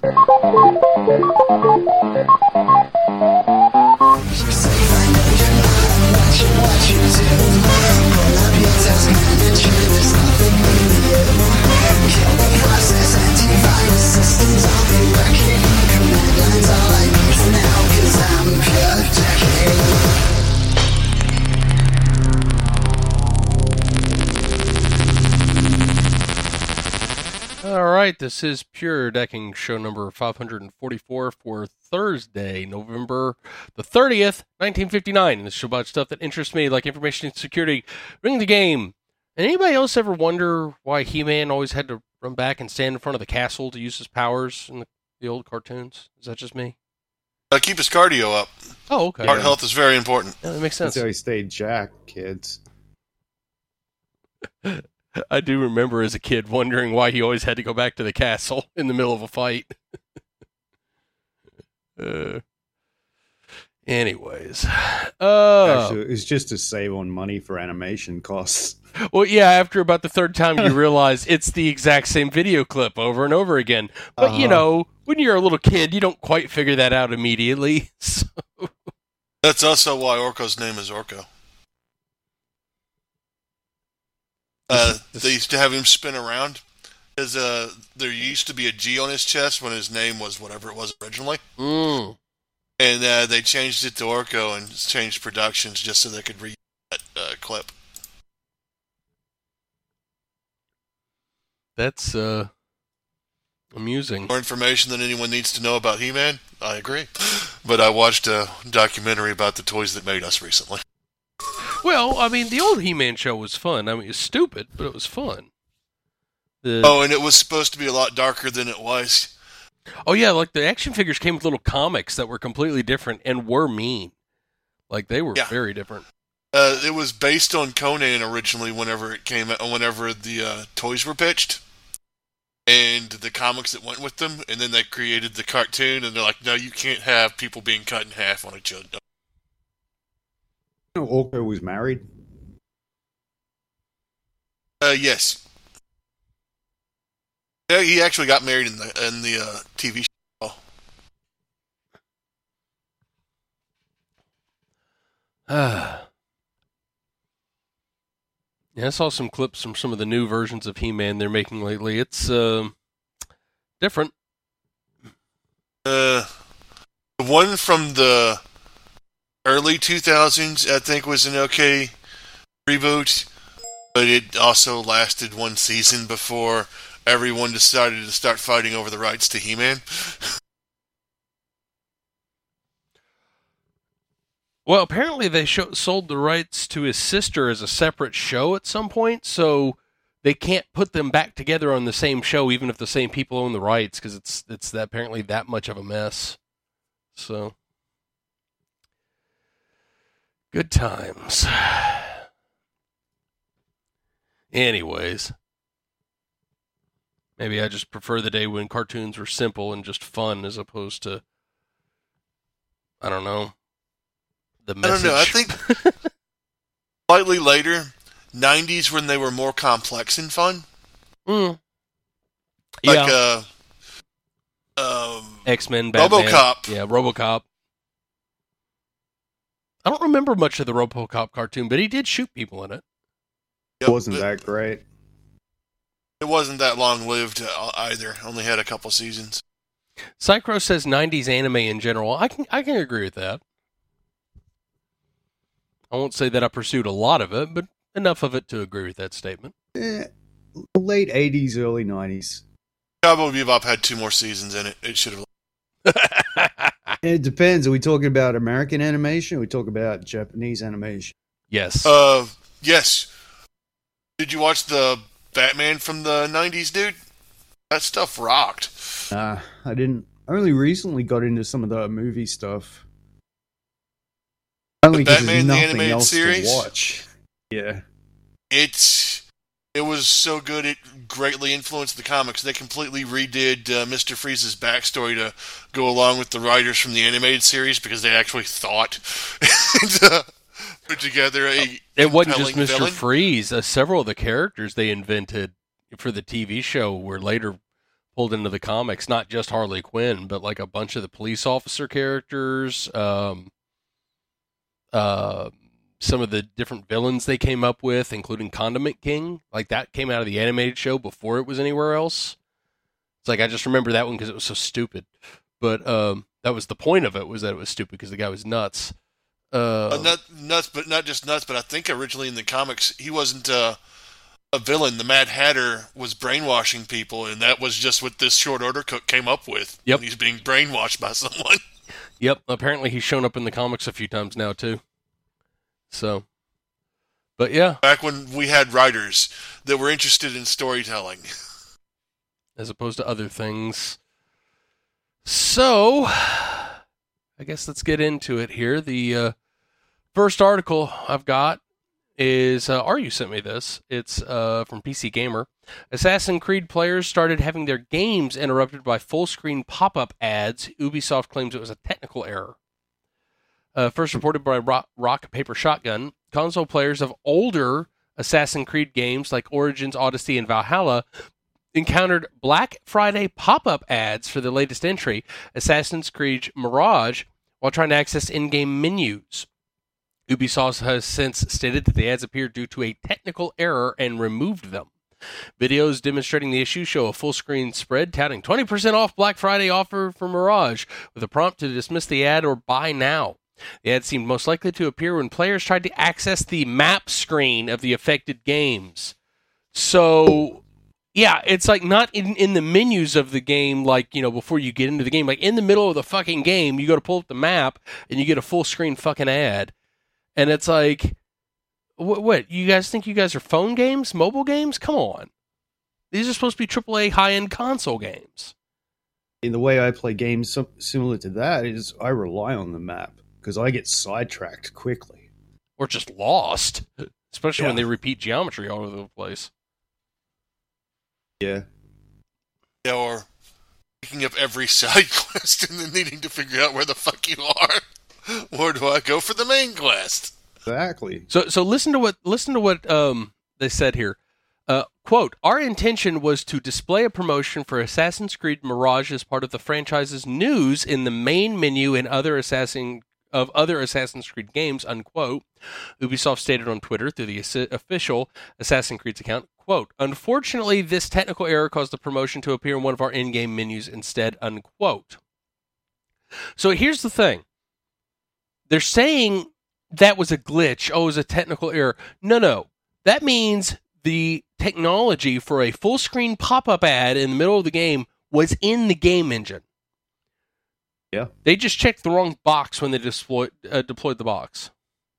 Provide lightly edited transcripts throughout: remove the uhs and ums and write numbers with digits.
Alright, this is Pure Decking show number 544 for Thursday, November the 30th, 1959. This show about stuff that interests me, like information security, ring the game. And anybody else ever wonder why He-Man always had to run back and stand in front of the castle to use his powers in the old cartoons? Is that just me? Keep his cardio up. Oh, okay. Heart health is very important. Yeah, that makes sense. That's how he stayed jacked, kids. I do remember as a kid wondering why he always had to go back to the castle in the middle of a fight. Anyways. Actually, it's just to save on money for animation costs. Well, yeah, after about the third time you realize it's the exact same video clip over and over again. But, you know, when you're a little kid, you don't quite figure that out immediately. So. That's also why Orko's name is Orko. They used to have him spin around. Because there used to be a G on his chest when his name was whatever it was originally. Mm. And they changed it to Orko and changed productions just so they could read that clip. That's amusing. More information than anyone needs to know about He-Man? I agree. But I watched a documentary about the toys that made us recently. Well, I mean, the old He-Man show was fun. I mean, it was stupid, but it was fun. And it was supposed to be a lot darker than it was. Oh, yeah, like the action figures came with little comics that were completely different and were mean. Like, they were very different. It was based on Conan originally whenever it came out, whenever the toys were pitched. And the comics that went with them. And then they created the cartoon, and they're like, no, you can't have people being cut in half on each other. Orko was married? Yes. Yeah, he actually got married in the TV show. Yeah, I saw some clips from some of the new versions of He-Man they're making lately. It's different. The one from the early 2000s, I think, was an okay reboot, but it also lasted one season before everyone decided to start fighting over the rights to He-Man. Well, apparently they sold the rights to his sister as a separate show at some point, so they can't put them back together on the same show, even if the same people own the rights, because it's apparently that much of a mess. So, good times. Anyways, maybe I just prefer the day when cartoons were simple and just fun, as opposed to, I don't know. I don't know. I think slightly later, 90s, when they were more complex and fun. Mm. Like X-Men, Batman. RoboCop. Yeah, RoboCop. I don't remember much of the RoboCop cartoon, but he did shoot people in it. It wasn't that great. It wasn't that long-lived either. Only had a couple seasons. Cycro says 90s anime in general. I can agree with that. I won't say that I pursued a lot of it, but enough of it to agree with that statement. Late 80s, early 90s. Cowboy Bebop had 2 more seasons in it. It should have. It depends. Are we talking about American animation or are we talking about Japanese animation? Yes. Yes. Did you watch the Batman from the 90s, dude? That stuff rocked. I didn't. I only recently got into some of the movie stuff. Only because there's Batman, the nothing animated else series? to watch. Yeah. It was so good it greatly influenced the comics. They completely redid Mr. Freeze's backstory to go along with the writers from the animated series because they actually thought and put together a It wasn't just Mr. villain. Freeze. Several of the characters they invented for the TV show were later pulled into the comics, not just Harley Quinn, but like a bunch of the police officer characters, some of the different villains they came up with, including Condiment King. Like, that came out of the animated show before it was anywhere else. It's like, I just remember that one because it was so stupid. But that was the point of it, was that it was stupid because the guy was nuts. Nuts, but not just nuts, but I think originally in the comics, he wasn't a villain. The Mad Hatter was brainwashing people, and that was just what this short order cook came up with. Yep. He's being brainwashed by someone. Yep, apparently he's shown up in the comics a few times now, too. So, but yeah. Back when we had writers that were interested in storytelling. As opposed to other things. So, I guess let's get into it here. The first article I've got is, Aryu sent me this. It's from PC Gamer. Assassin's Creed players started having their games interrupted by full-screen pop-up ads. Ubisoft claims it was a technical error. First reported by Rock Paper Shotgun, console players of older Assassin's Creed games like Origins, Odyssey, and Valhalla encountered Black Friday pop-up ads for the latest entry, Assassin's Creed Mirage, while trying to access in-game menus. Ubisoft has since stated that the ads appeared due to a technical error and removed them. Videos demonstrating the issue show a full-screen spread touting 20% off Black Friday offer for Mirage, with a prompt to dismiss the ad or buy now. The ad seemed most likely to appear when players tried to access the map screen of the affected games. So, yeah, it's like not in the menus of the game, like, you know, before you get into the game. Like, in the middle of the fucking game, you go to pull up the map, and you get a full-screen fucking ad. And it's like, what? You guys think you guys are phone games? Mobile games? Come on. These are supposed to be AAA high-end console games. In the way I play games similar to that is I rely on the map because I get sidetracked quickly. Or just lost, especially when they repeat geometry all over the place. Yeah. Yeah, or picking up every side quest and then needing to figure out where the fuck you are. Or do I go for the main quest? Exactly. So listen to what they said here. Quote, our intention was to display a promotion for Assassin's Creed Mirage as part of the franchise's news in the main menu and other Assassin's Creed games, unquote. Ubisoft stated on Twitter through the official Assassin's Creed account, quote, unfortunately, this technical error caused the promotion to appear in one of our in-game menus instead, unquote. So here's the thing. They're saying that was a glitch. Oh, it was a technical error. No. That means the technology for a full-screen pop-up ad in the middle of the game was in the game engine. Yeah. They just checked the wrong box when they deployed the box.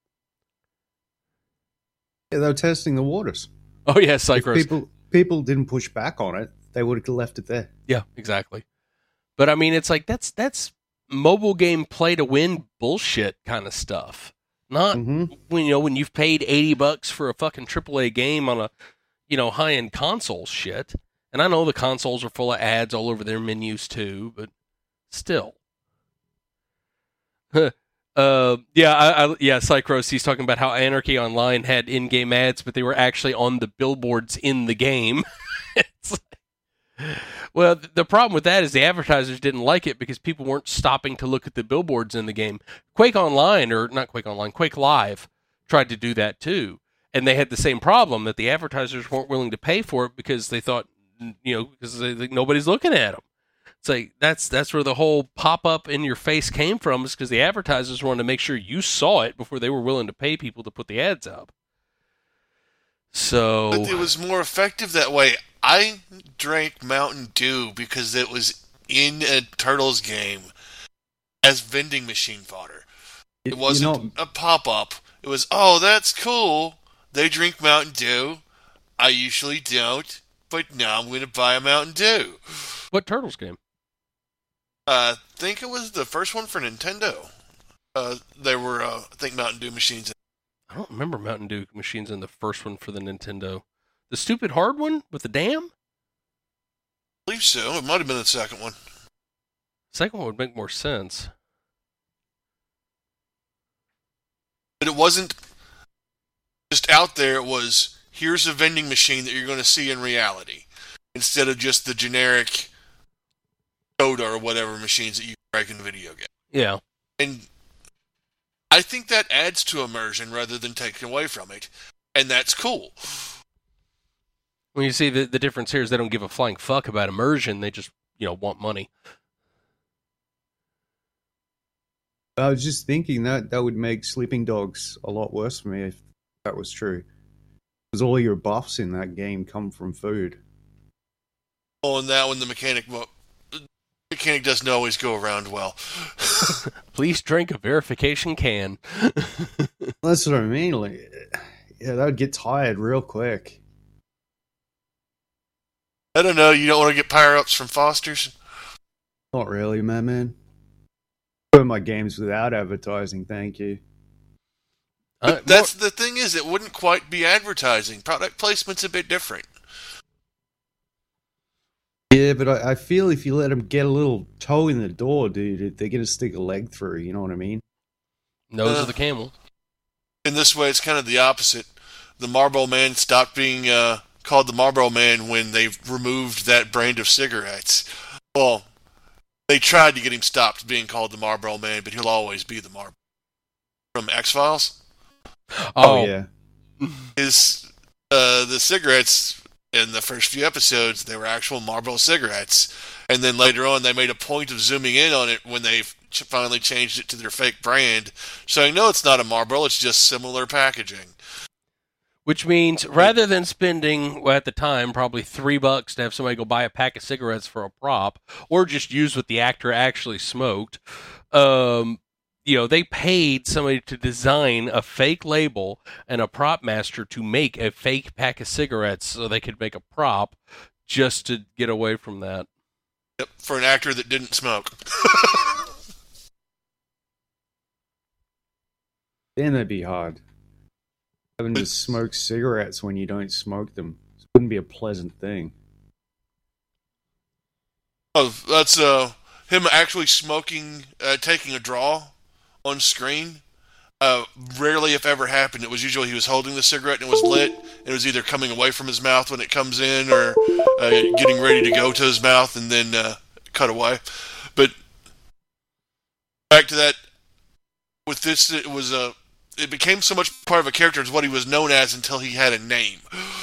Yeah, they were testing the waters. Oh, yeah, Cycros. If people didn't push back on it, they would have left it there. Yeah, exactly. But, I mean, it's like that's mobile game play-to-win bullshit kind of stuff. Not when you've paid $80 for a fucking AAA game on a high-end console shit. And I know the consoles are full of ads all over their menus too, but still. Cycros, he's talking about how Anarchy Online had in-game ads, but they were actually on the billboards in the game. Well, the problem with that is the advertisers didn't like it because people weren't stopping to look at the billboards in the game. Quake Live tried to do that too. And they had the same problem that the advertisers weren't willing to pay for it because they thought, because nobody's looking at them. It's like, that's where the whole pop-up in your face came from, is because the advertisers wanted to make sure you saw it before they were willing to pay people to put the ads up. So, but it was more effective that way. I drank Mountain Dew because it was in a Turtles game as vending machine fodder. It wasn't a pop-up. It was, oh, that's cool. They drink Mountain Dew. I usually don't, but now I'm going to buy a Mountain Dew. What Turtles game? I think it was the first one for Nintendo. There were, I think, Mountain Dew machines. I don't remember Mountain Dew machines in the first one for the Nintendo. The stupid hard one with the dam? I believe so. It might have been the second one. Second one would make more sense. But it wasn't just out there. It was, here's a vending machine that you're going to see in reality. Instead of just the generic Coda or whatever machines that you break in the video game. Yeah. And I think that adds to immersion rather than taking away from it. And that's cool. When you see the difference here is they don't give a flying fuck about immersion. They just, want money. I was just thinking that would make Sleeping Dogs a lot worse for me if that was true. Because all your buffs in that game come from food. Oh, and that one, the mechanic doesn't always go around well. Please drink a verification can. That's what I mean. Like, yeah, that would get tired real quick. I don't know. You don't want to get power-ups from Foster's? Not really, man. Play my games without advertising, thank you. But that's the thing is, it wouldn't quite be advertising. Product placement's a bit different. Yeah, but I feel if you let them get a little toe in the door, dude, they're going to stick a leg through, you know what I mean? Nose of the camel. In this way, it's kind of the opposite. The Marlboro Man stopped being called the Marlboro Man when they removed that brand of cigarettes. Well, they tried to get him stopped being called the Marlboro Man, but he'll always be the Marlboro. From X-Files? Oh yeah. The cigarettes in the first few episodes, they were actual Marlboro cigarettes. And then later on, they made a point of zooming in on it when they finally changed it to their fake brand, showing, no, it's not a Marlboro, it's just similar packaging. Which means, rather than spending, well, at the time, probably $3 to have somebody go buy a pack of cigarettes for a prop, or just use what the actor actually smoked, they paid somebody to design a fake label and a prop master to make a fake pack of cigarettes so they could make a prop just to get away from that. Yep, for an actor that didn't smoke. Then that'd be hard. Having to smoke cigarettes when you don't smoke them. It wouldn't be a pleasant thing. Oh, that's him actually smoking, taking a draw on screen. Rarely, if ever, happened. It was usually he was holding the cigarette and it was lit. It was either coming away from his mouth when it comes in or getting ready to go to his mouth and then cut away. But back to that, with this, it became so much part of a character as what he was known as until he had a name.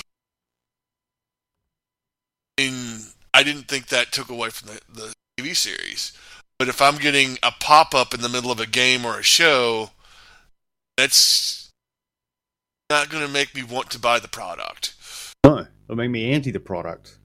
And I didn't think that took away from the TV series. But if I'm getting a pop-up in the middle of a game or a show, that's not going to make me want to buy the product. No, it'll make me anti the product.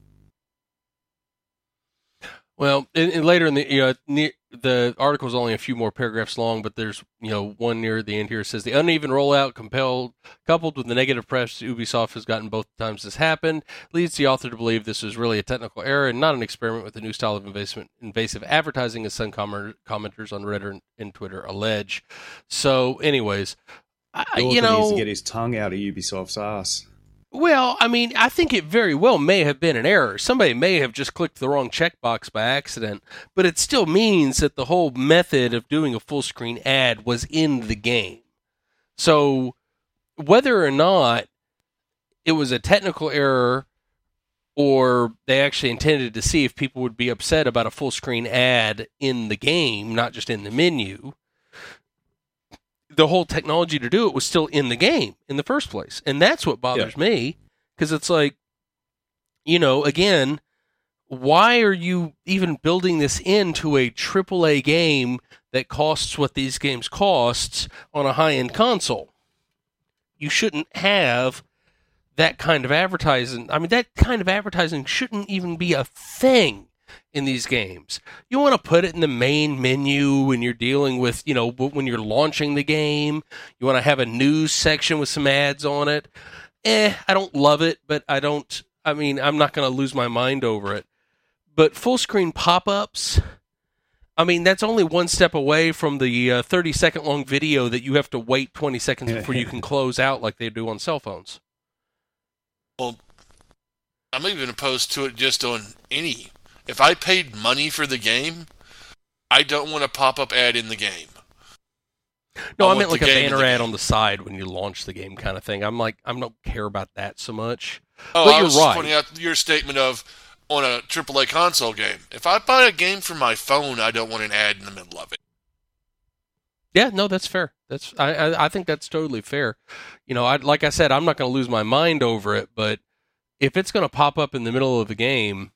Well, and later in the article is only a few more paragraphs long, but there's one near the end here. It says the uneven rollout coupled with the negative press Ubisoft has gotten both times this happened leads the author to believe this is really a technical error and not an experiment with a new style of invasive advertising, as some commenters on Reddit and Twitter allege. So, anyways, The author needs to get his tongue out of Ubisoft's ass. Well, I mean, I think it very well may have been an error. Somebody may have just clicked the wrong checkbox by accident, but it still means that the whole method of doing a full screen ad was in the game. So whether or not it was a technical error or they actually intended to see if people would be upset about a full screen ad in the game, not just in the menu, the whole technology to do it was still in the game in the first place. And that's what bothers me, because it's like, again, why are you even building this into a AAA game that costs what these games costs on a high-end console? You shouldn't have that kind of advertising. I mean, that kind of advertising shouldn't even be a thing in these games. You want to put it in the main menu when you're dealing with, when you're launching the game. You want to have a news section with some ads on it. I don't love it, but I'm not going to lose my mind over it. But full screen pop-ups, that's only one step away from the 30-second long video that you have to wait 20 seconds before you can close out like they do on cell phones. Well, I'm even opposed to it just on any. If I paid money for the game, I don't want a pop-up ad in the game. No, I meant like a banner ad on the side when you launch the game kind of thing. I don't care about that so much. Oh, but I you're was right. pointing out your statement of, on a AAA console game. If I buy a game for my phone, I don't want an ad in the middle of it. Yeah, no, that's fair. I think that's totally fair. Like I said, I'm not going to lose my mind over it, but if it's going to pop up in the middle of the game,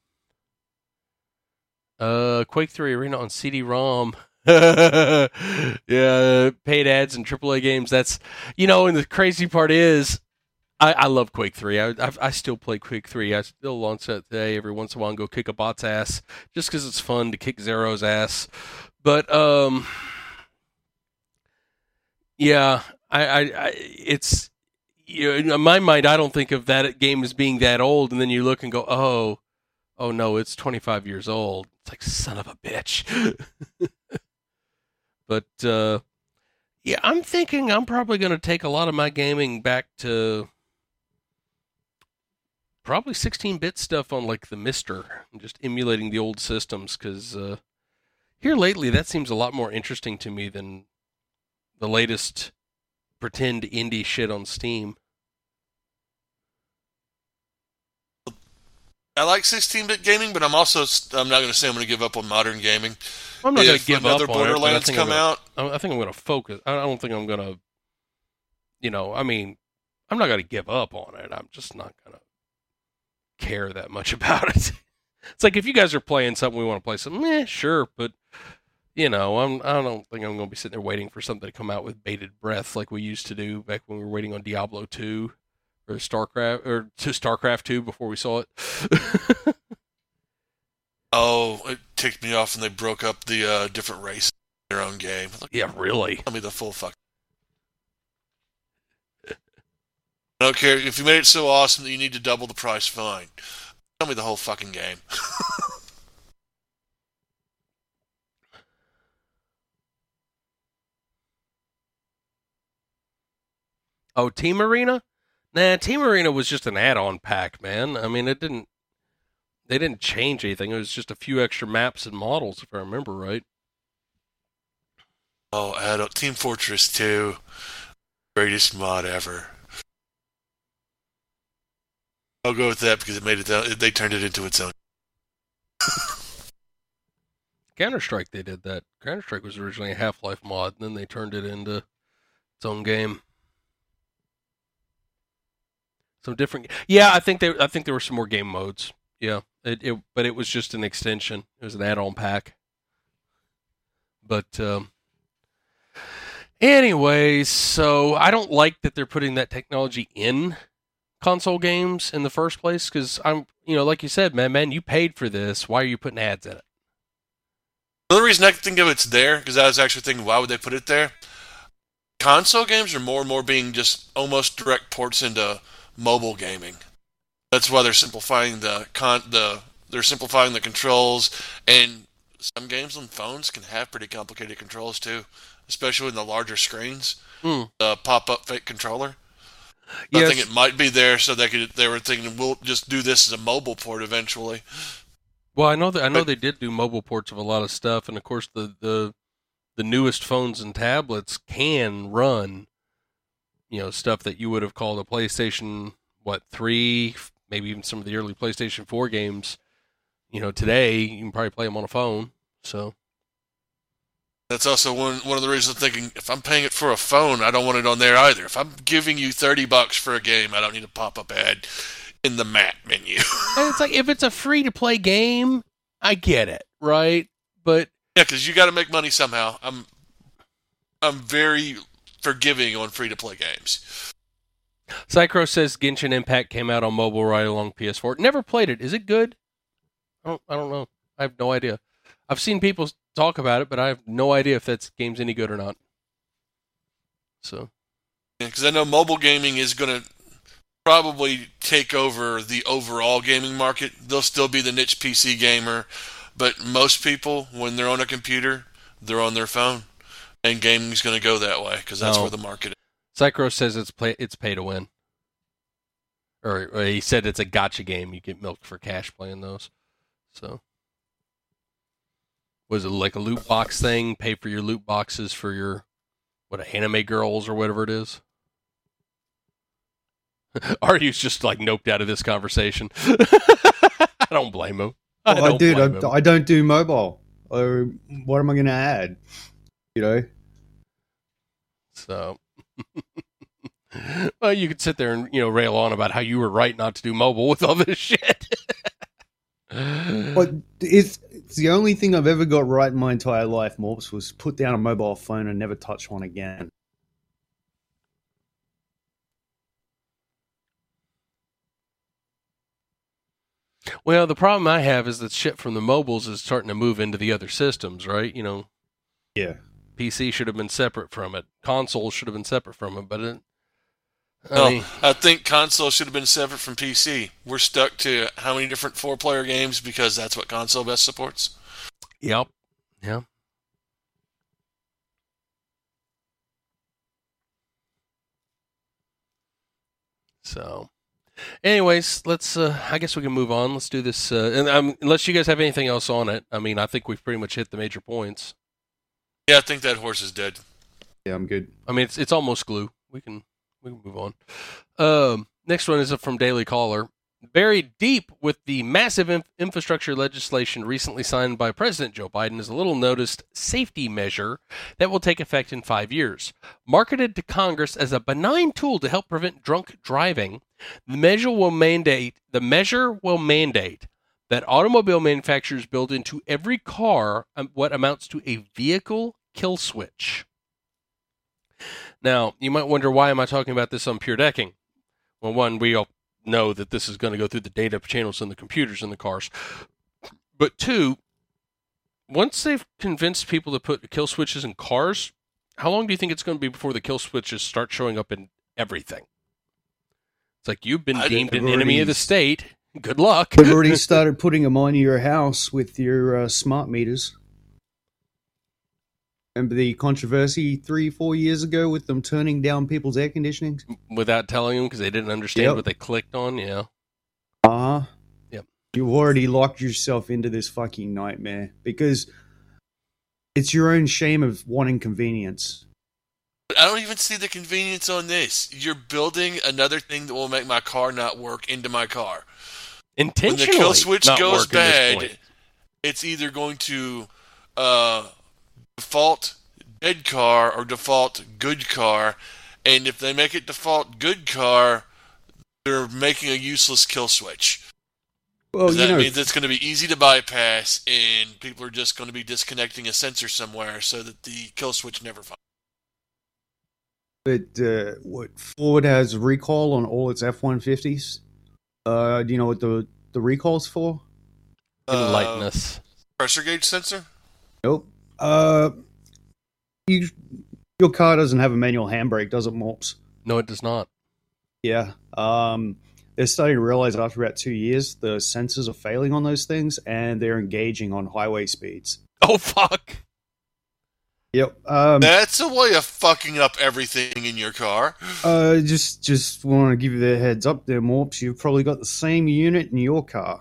Quake 3 Arena on CD-ROM. Yeah, paid ads in AAA games. That's, and the crazy part is, I love Quake 3. I still play Quake 3. I still launch that today every once in a while and go kick a bot's ass just because it's fun to kick Zero's ass. But, yeah, it's, in my mind, I don't think of that game as being that old, and then you look and go, oh no, it's 25 years old. It's like, son of a bitch. But, yeah, I'm thinking I'm probably going to take a lot of my gaming back to probably 16-bit stuff on, like, the Mister, and just emulating the old systems, because here lately, that seems a lot more interesting to me than the latest pretend indie shit on Steam. I like 16-bit gaming, but I'm not going to say I'm going to give up on modern gaming. I'm not going to give up on it. If another Borderlands come out, I think I'm going to focus. I don't think I'm going to, I'm not going to give up on it. I'm just not going to care that much about it. It's like if you guys are playing something, we want to play something, sure, but I don't think I'm going to be sitting there waiting for something to come out with bated breath like we used to do back when we were waiting on Diablo 2 or StarCraft 2 before we saw it. Oh, it ticked me off when they broke up the different races in their own game. Like, yeah, really? Tell me the full fuck. I don't care. If you made it so awesome that you need to double the price, fine. Tell me the whole fucking game. Oh, Team Arena? Nah, Team Arena was just an add-on pack, man. I mean, they didn't change anything. It was just a few extra maps and models, if I remember right. Oh, add-on Team Fortress 2. Greatest mod ever. I'll go with that because they turned it into its own. Counter-Strike, they did that. Counter-Strike was originally a Half-Life mod, and then they turned it into its own game. Some different. Yeah, I think there were some more game modes. Yeah, but it was just an extension. It was an add-on pack. But anyways, so I don't like that they're putting that technology in console games in the first place because I'm, like you said, man, you paid for this. Why are you putting ads in it? The only reason I can think of it's there because I was actually thinking, why would they put it there? Console games are more and more being just almost direct ports into mobile gaming. That's why they're simplifying the controls, and some games on phones can have pretty complicated controls too, especially in the larger screens. The pop-up fake controller. Yes. I think it might be there so they were thinking we'll just do this as a mobile port eventually. Well, I know they did do mobile ports of a lot of stuff, and of course the newest phones and tablets can run stuff that you would have called a PlayStation 3, maybe even some of the early PlayStation 4 games. Today you can probably play them on a phone. So that's also one of the reasons I'm thinking if I'm paying it for a phone, I don't want it on there either. If I'm giving you $30 for a game, I don't need a pop-up ad in the map menu. And it's like if it's a free-to-play game, I get it, right? But yeah, because you got to make money somehow. I'm very forgiving on free-to-play games. Psychro says Genshin Impact came out on mobile right along PS4. Never played it. Is it good? I don't know. I have no idea. I've seen people talk about it, but I have no idea if that game's any good or not. So, yeah, because I know mobile gaming is going to probably take over the overall gaming market. They'll still be the niche PC gamer, but most people, when they're on a computer, they're on their phone. And gaming's going to go that way because that's where the market is. Psychro says it's pay to win. Or he said it's a gotcha game. You get milked for cash playing those. So, was it like a loot box thing? Pay for your loot boxes for your, anime girls or whatever it is? Aryu's just like noped out of this conversation. I don't blame him. I blame him. I don't do mobile. What am I going to add? You know? So, well, you could sit there and rail on about how you were right not to do mobile with all this shit. But it's the only thing I've ever got right in my entire life, Morps, was put down a mobile phone and never touch one again. Well, the problem I have is that shit from the mobiles is starting to move into the other systems, right? Yeah. PC should have been separate from it. Consoles should have been separate from it, but I think console should have been separate from PC. We're stuck to how many different 4-player games because that's what console best supports. Yep. Yeah. So, anyways, let's. I guess we can move on. Let's do this. And unless you guys have anything else on it, I think we've pretty much hit the major points. Yeah, I think that horse is dead. Yeah, I'm good. It's almost glue. We can move on. Next one is from Daily Caller. Buried deep with the massive infrastructure legislation recently signed by President Joe Biden is a little-noticed safety measure that will take effect in 5 years. Marketed to Congress as a benign tool to help prevent drunk driving, the measure will mandate that automobile manufacturers build into every car what amounts to a vehicle kill switch. Now, you might wonder, why am I talking about this on Pure Decking? Well, one, we all know that this is going to go through the data channels and the computers in the cars. But two, once they've convinced people to put kill switches in cars, how long do you think it's going to be before the kill switches start showing up in everything? It's like, you've been deemed an enemy of the state. Good luck. They've already started putting them on your house with your smart meters. Remember the controversy 3-4 years ago with them turning down people's air conditioning? Without telling them because they didn't understand what they clicked on, yeah. Uh-huh. Yep. You've already locked yourself into this fucking nightmare because it's your own shame of wanting convenience. I don't even see the convenience on this. You're building another thing that will make my car not work into my car. Intentionally. When the kill switch not goes bad, it's either going to default dead car or default good car, and if they make it default good car, they're making a useless kill switch. Well, That means it's going to be easy to bypass, and people are just going to be disconnecting a sensor somewhere so that the kill switch never finds. But what Ford has recall on all its F-150s. Do you know what the recall's for? Enlighten us. Pressure gauge sensor? Nope. Your car doesn't have a manual handbrake, does it, Morps? No, it does not. Yeah. They're starting to realize after about 2 years, the sensors are failing on those things, and they're engaging on highway speeds. Oh, fuck. Yep. That's a way of fucking up everything in your car. Just want to give you the heads up there, Morps. You've probably got the same unit in your car.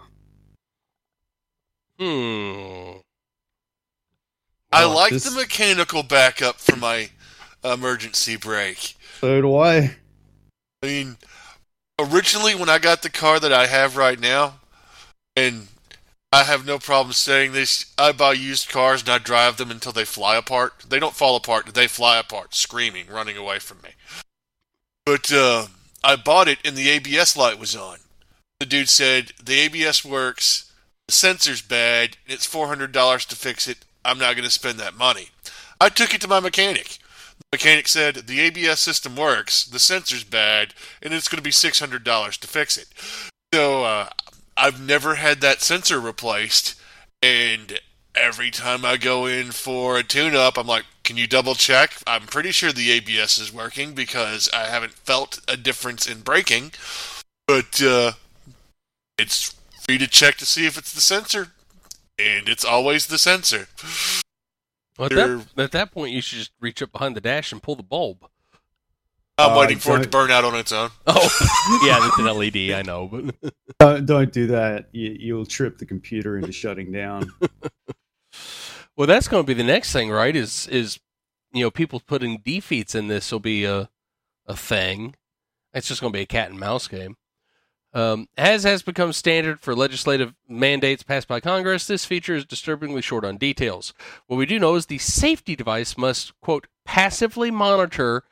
I like the mechanical backup for my emergency brake. So do I. I mean, originally when I got the car that I have right now, and I have no problem saying this, I buy used cars and I drive them until they fly apart. They don't fall apart, they fly apart, screaming, running away from me. But I bought it and the ABS light was on. The dude said, the ABS works, the sensor's bad, and it's $400 to fix it. I'm not going to spend that money. I took it to my mechanic. The mechanic said, the ABS system works, the sensor's bad, and it's going to be $600 to fix it. So I've never had that sensor replaced, and every time I go in for a tune-up, I'm like, can you double check? I'm pretty sure the ABS is working because I haven't felt a difference in braking, but it's free to check to see if it's the sensor. And it's always the sensor. Well, at that point, you should just reach up behind the dash and pull the bulb. I'm waiting for it to burn out on its own. Oh, yeah, that's an LED, I know. But Don't do that. You'll trip the computer into shutting down. Well, that's going to be the next thing, right? Is people putting defeats in this will be a thing. It's just going to be a cat and mouse game. As has become standard for legislative mandates passed by Congress, this feature is disturbingly short on details. What we do know is the safety device must, quote, passively monitor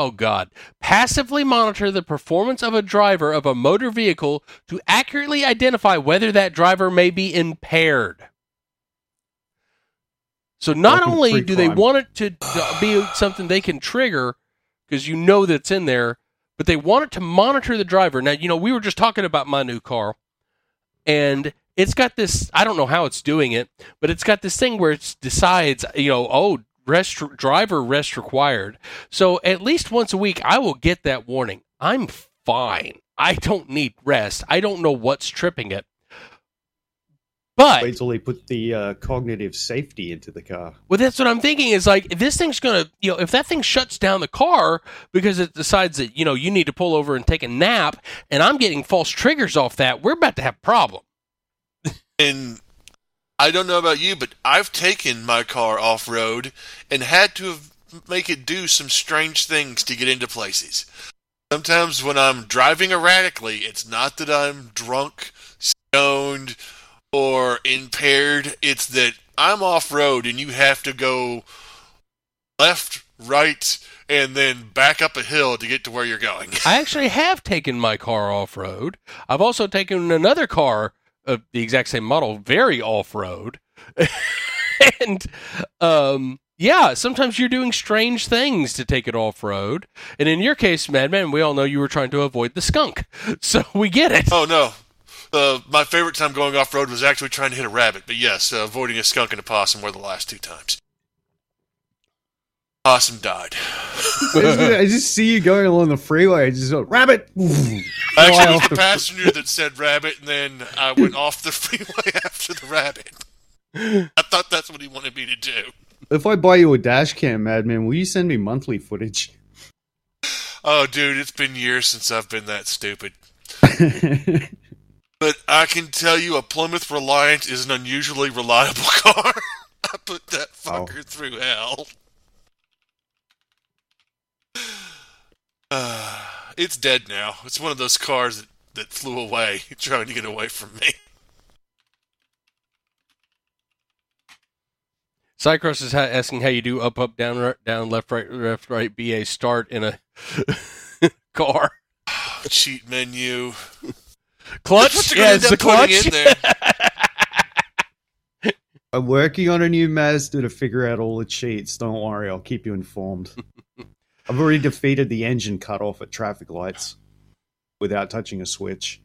the performance of a driver of a motor vehicle to accurately identify whether that driver may be impaired. So not only do they want it to be something they can trigger, because you know that it's in there, but they want it to monitor the driver. Now, we were just talking about my new car, and it's got this, I don't know how it's doing it, but it's got this thing where it decides, driver rest required. So at least once a week, I will get that warning. I'm fine. I don't need rest. I don't know what's tripping it. But wait till they put the cognitive safety into the car. Well, that's what I'm thinking is like, if this thing's going to, if that thing shuts down the car because it decides that, you need to pull over and take a nap, and I'm getting false triggers off that, we're about to have a problem. And I don't know about you, but I've taken my car off-road and had to make it do some strange things to get into places. Sometimes when I'm driving erratically, it's not that I'm drunk, stoned, or impaired, it's that I'm off-road and you have to go left, right, and then back up a hill to get to where you're going. I actually have taken my car off-road. I've also taken another car of the exact same model very off-road. And, sometimes you're doing strange things to take it off-road. And in your case, Madman, we all know you were trying to avoid the skunk. So we get it. Oh, no. My favorite time going off-road was actually trying to hit a rabbit. But yes, avoiding a skunk and a possum were the last two times. Possum died. I just see you going along the freeway. I just go, rabbit! Actually, it was the passenger that said rabbit, and then I went off the freeway after the rabbit. I thought that's what he wanted me to do. If I buy you a dash cam, Madman, will you send me monthly footage? Oh, dude, it's been years since I've been that stupid. But I can tell you a Plymouth Reliant is an unusually reliable car. I put that fucker through hell. It's dead now. It's one of those cars that flew away, trying to get away from me. Cycross is asking how you do up, down, left, right, BA start in a car. Cheat menu. Clutch? Yeah, it's the clutch. In there. I'm working on a new Mazda to figure out all the cheats. Don't worry, I'll keep you informed. I've already defeated the engine cutoff at traffic lights without touching a switch.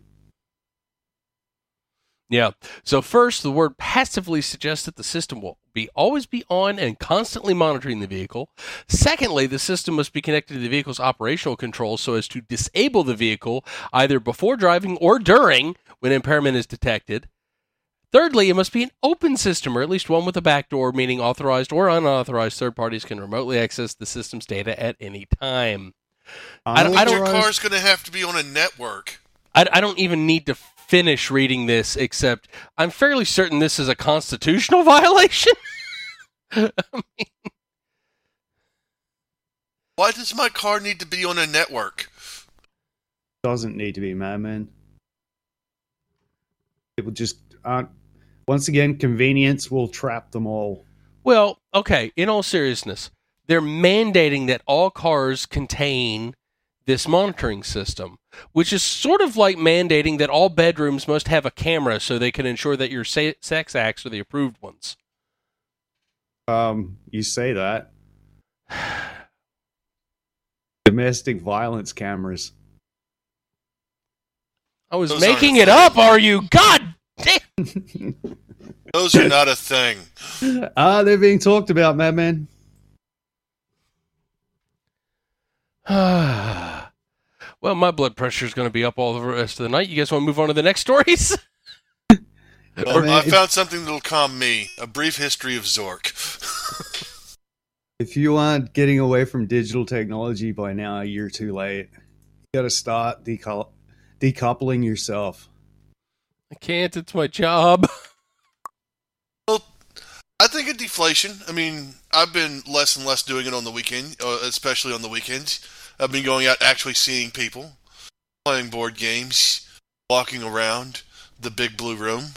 Yeah. So first, the word passively suggests that the system will always be on and constantly monitoring the vehicle. Secondly, the system must be connected to the vehicle's operational controls so as to disable the vehicle either before driving or during when impairment is detected. Thirdly, it must be an open system, or at least one with a backdoor, meaning authorized or unauthorized third parties can remotely access the system's data at any time. Your car's going to have to be on a network. I don't even need to finish reading this, except I'm fairly certain this is a constitutional violation. I mean, why does my car need to be on a network? Doesn't need to be, Madman. People just aren't. Once again, convenience will trap them all. Well, okay, in all seriousness, they're mandating that all cars contain this monitoring system, which is sort of like mandating that all bedrooms must have a camera so they can ensure that your sex acts are the approved ones. You say that. Domestic violence cameras. I was making it up, are you? God damn! Those are not a thing. They're being talked about, Madman. Well, my blood pressure is going to be up all the rest of the night. You guys want to move on to the next stories? Well, I found something that'll calm me. A brief history of Zork. If you aren't getting away from digital technology by now, you're too late. You got to start decoupling yourself. I can't. It's my job. Well, I think of deflation. I mean, I've been less and less doing it on the weekend, especially on the weekends. I've been going out actually seeing people, playing board games, walking around the big blue room.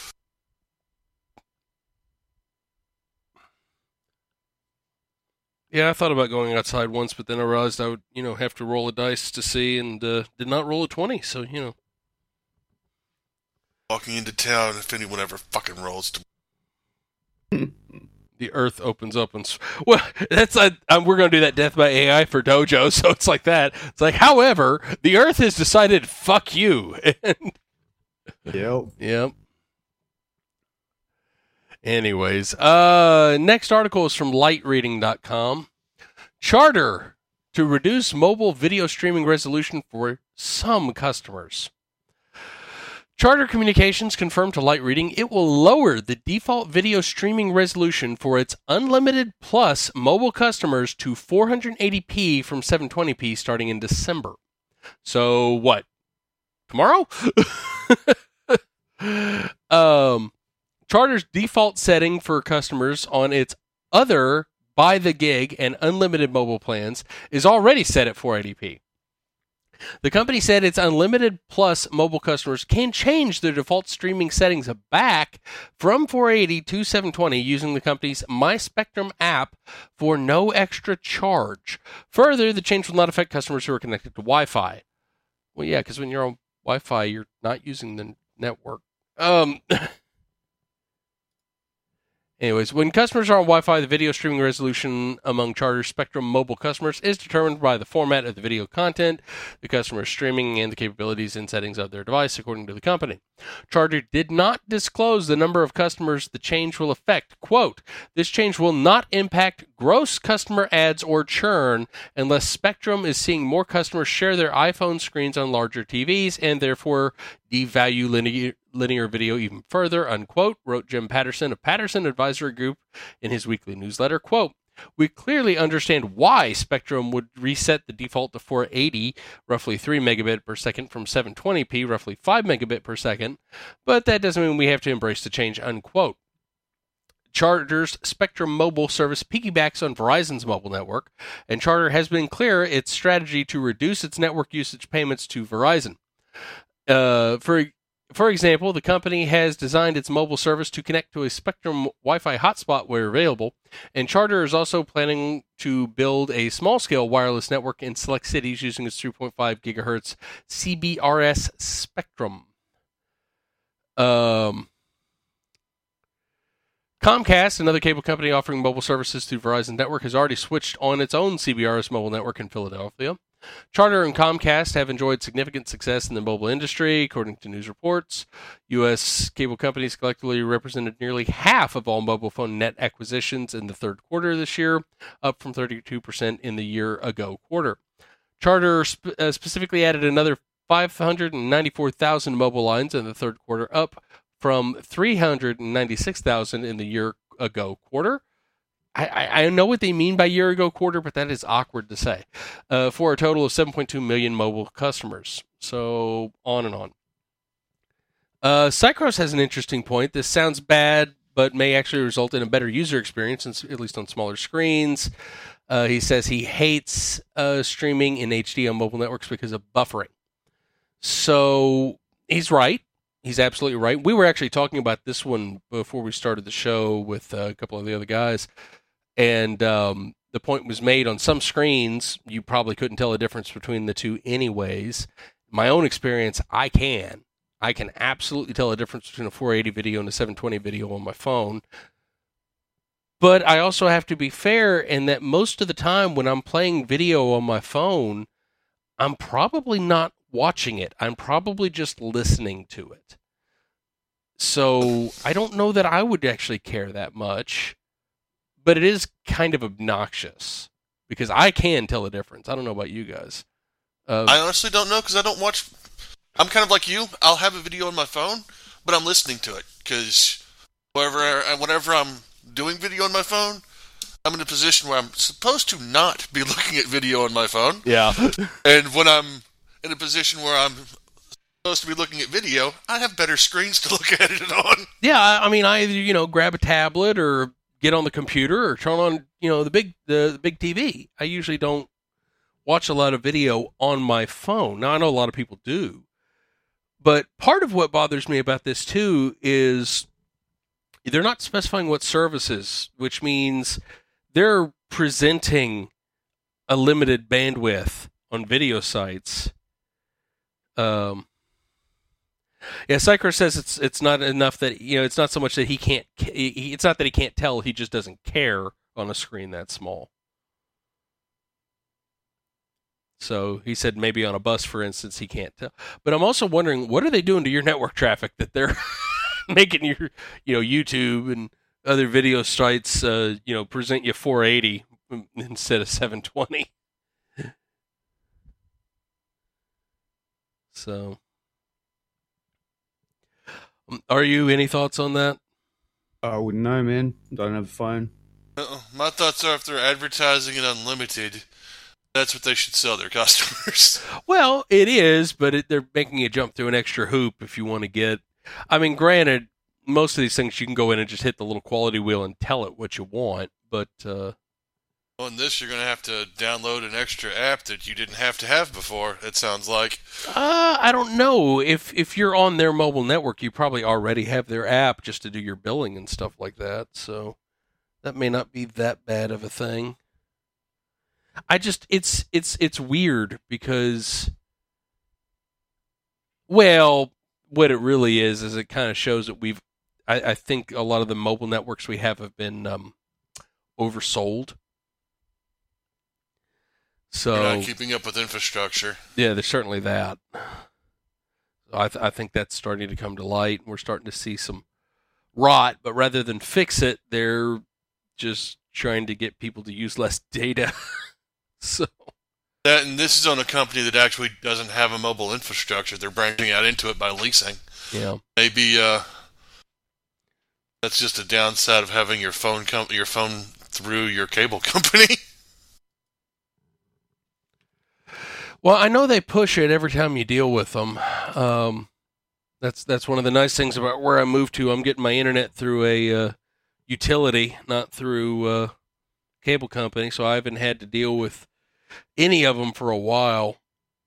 Yeah, I thought about going outside once, but then I realized I would, have to roll a dice to see, and did not roll a 20. So, Walking into town, if anyone ever fucking rolls to. the earth opens up and well, that's we're going to do that death by AI for Dojo, so it's like that. It's like, however, the earth has decided fuck you. Yep. Anyways, next article is from lightreading.com. Charter to reduce mobile video streaming resolution for some customers. Charter Communications confirmed to Light Reading it will lower the default video streaming resolution for its Unlimited Plus mobile customers to 480p from 720p starting in December. So what? Tomorrow? Charter's default setting for customers on its other by the gig and unlimited mobile plans is already set at 480p. The company said its Unlimited Plus mobile customers can change their default streaming settings back from 480 to 720 using the company's My Spectrum app for no extra charge. Further, the change will not affect customers who are connected to Wi-Fi. Well, yeah, because when you're on Wi-Fi, you're not using the network. Anyways, when customers are on Wi-Fi, the video streaming resolution among Charter's Spectrum mobile customers is determined by the format of the video content, the customer is streaming, and the capabilities and settings of their device, according to the company. Charter did not disclose the number of customers the change will affect. Quote, this change will not impact gross customer adds or churn unless Spectrum is seeing more customers share their iPhone screens on larger TVs and therefore devalue linear video even further, unquote, wrote Jim Patterson of Patterson Advisory Group in his weekly newsletter. Quote, we clearly understand why Spectrum would reset the default to 480, roughly 3 megabit per second, from 720p, roughly 5 megabit per second, but that doesn't mean we have to embrace the change, unquote. Charter's Spectrum mobile service piggybacks on Verizon's mobile network, and Charter has been clear its strategy to reduce its network usage payments to Verizon. For example, the company has designed its mobile service to connect to a Spectrum Wi-Fi hotspot where available, and Charter is also planning to build a small-scale wireless network in select cities using its 3.5 gigahertz CBRS spectrum. Comcast, another cable company offering mobile services through Verizon Network, has already switched on its own CBRS mobile network in Philadelphia. Charter and Comcast have enjoyed significant success in the mobile industry, according to news reports. U.S. cable companies collectively represented nearly half of all mobile phone net acquisitions in the third quarter this year, up from 32% in the year-ago quarter. Charter specifically added another 594,000 mobile lines in the third quarter, up from 396,000 in the year-ago quarter. I know what they mean by year-ago quarter, but that is awkward to say. For a total of 7.2 million mobile customers. So, on and on. Cycros has an interesting point. This sounds bad, but may actually result in a better user experience, at least on smaller screens. He says he hates streaming in HD on mobile networks because of buffering. So, he's right. He's absolutely right. We were actually talking about this one before we started the show with a couple of the other guys. And the point was made on some screens, you probably couldn't tell a difference between the two anyways. My own experience, I can absolutely tell a difference between a 480 video and a 720 video on my phone. But I also have to be fair in that most of the time when I'm playing video on my phone, I'm probably not watching it. I'm probably just listening to it. So I don't know that I would actually care that much. But it is kind of obnoxious because I can tell a difference. I don't know about you guys. I honestly don't know because I don't watch. I'm kind of like you. I'll have a video on my phone, but I'm listening to it because whenever I'm doing video on my phone, I'm in a position where I'm supposed to not be looking at video on my phone. Yeah. And when I'm in a position where I'm supposed to be looking at video, I have better screens to look at it on. Yeah, I mean, I either grab a tablet or get on the computer or turn on, the big TV. I usually don't watch a lot of video on my phone. Now, I know a lot of people do, But part of what bothers me about this too is they're not specifying what services, which means they're presenting a limited bandwidth on video sites. Yeah, Psycho says it's not enough that it's not so much that he can't. It's not that he can't tell. He just doesn't care on a screen that small. So he said maybe on a bus, for instance, he can't tell. But I'm also wondering, what are they doing to your network traffic that they're making your, YouTube and other video sites, present you 480 instead of 720. So, are you any thoughts on that? I wouldn't know, man. Don't have a phone. My thoughts are if they're advertising it unlimited, that's what they should sell their customers. Well, it is, but they're making you jump through an extra hoop if you want to get. I mean, granted, most of these things you can go in and just hit the little quality wheel and tell it what you want, but. On this, you're going to have to download an extra app that you didn't have to have before, it sounds like. I don't know. If you're on their mobile network, you probably already have their app just to do your billing and stuff like that, so that may not be that bad of a thing. It's weird because, well, what it really is it kind of shows that I think a lot of the mobile networks we have been oversold. So you're not keeping up with infrastructure. Yeah, there's certainly that. So I think that's starting to come to light, and we're starting to see some rot. But rather than fix it, they're just trying to get people to use less data. So and this is on a company that actually doesn't have a mobile infrastructure. They're branching out into it by leasing. Yeah, maybe that's just a downside of having your phone through your cable company. Well, I know they push it every time you deal with them. That's one of the nice things about where I moved to. I'm getting my internet through a utility, not through a cable company, so I haven't had to deal with any of them for a while.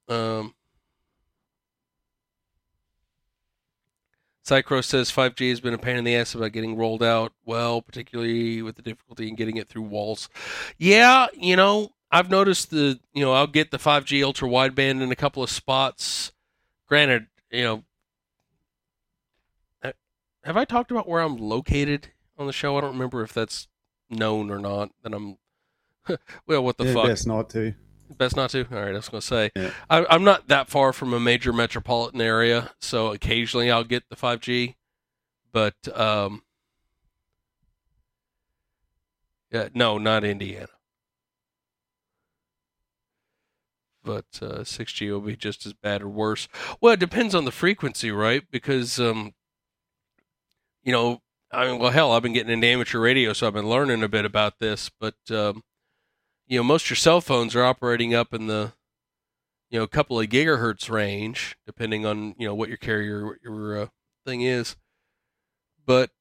Cycro says 5G has been a pain in the ass about getting rolled out, well, particularly with the difficulty in getting it through walls. Yeah, I've noticed I'll get the 5G ultra wideband in a couple of spots. Granted, have I talked about where I'm located on the show? I don't remember if that's known or not. That I'm, well, what the fuck? Best not to. Best not to? All right, I was going to say. Yeah. I'm not that far from a major metropolitan area, so occasionally I'll get the 5G. But, no, not Indiana. But 6G will be just as bad or worse. Well, it depends on the frequency, right? Because, hell, I've been getting into amateur radio, so I've been learning a bit about this. But, most of your cell phones are operating up in the, couple of gigahertz range, depending on, what your carrier, your thing is. But,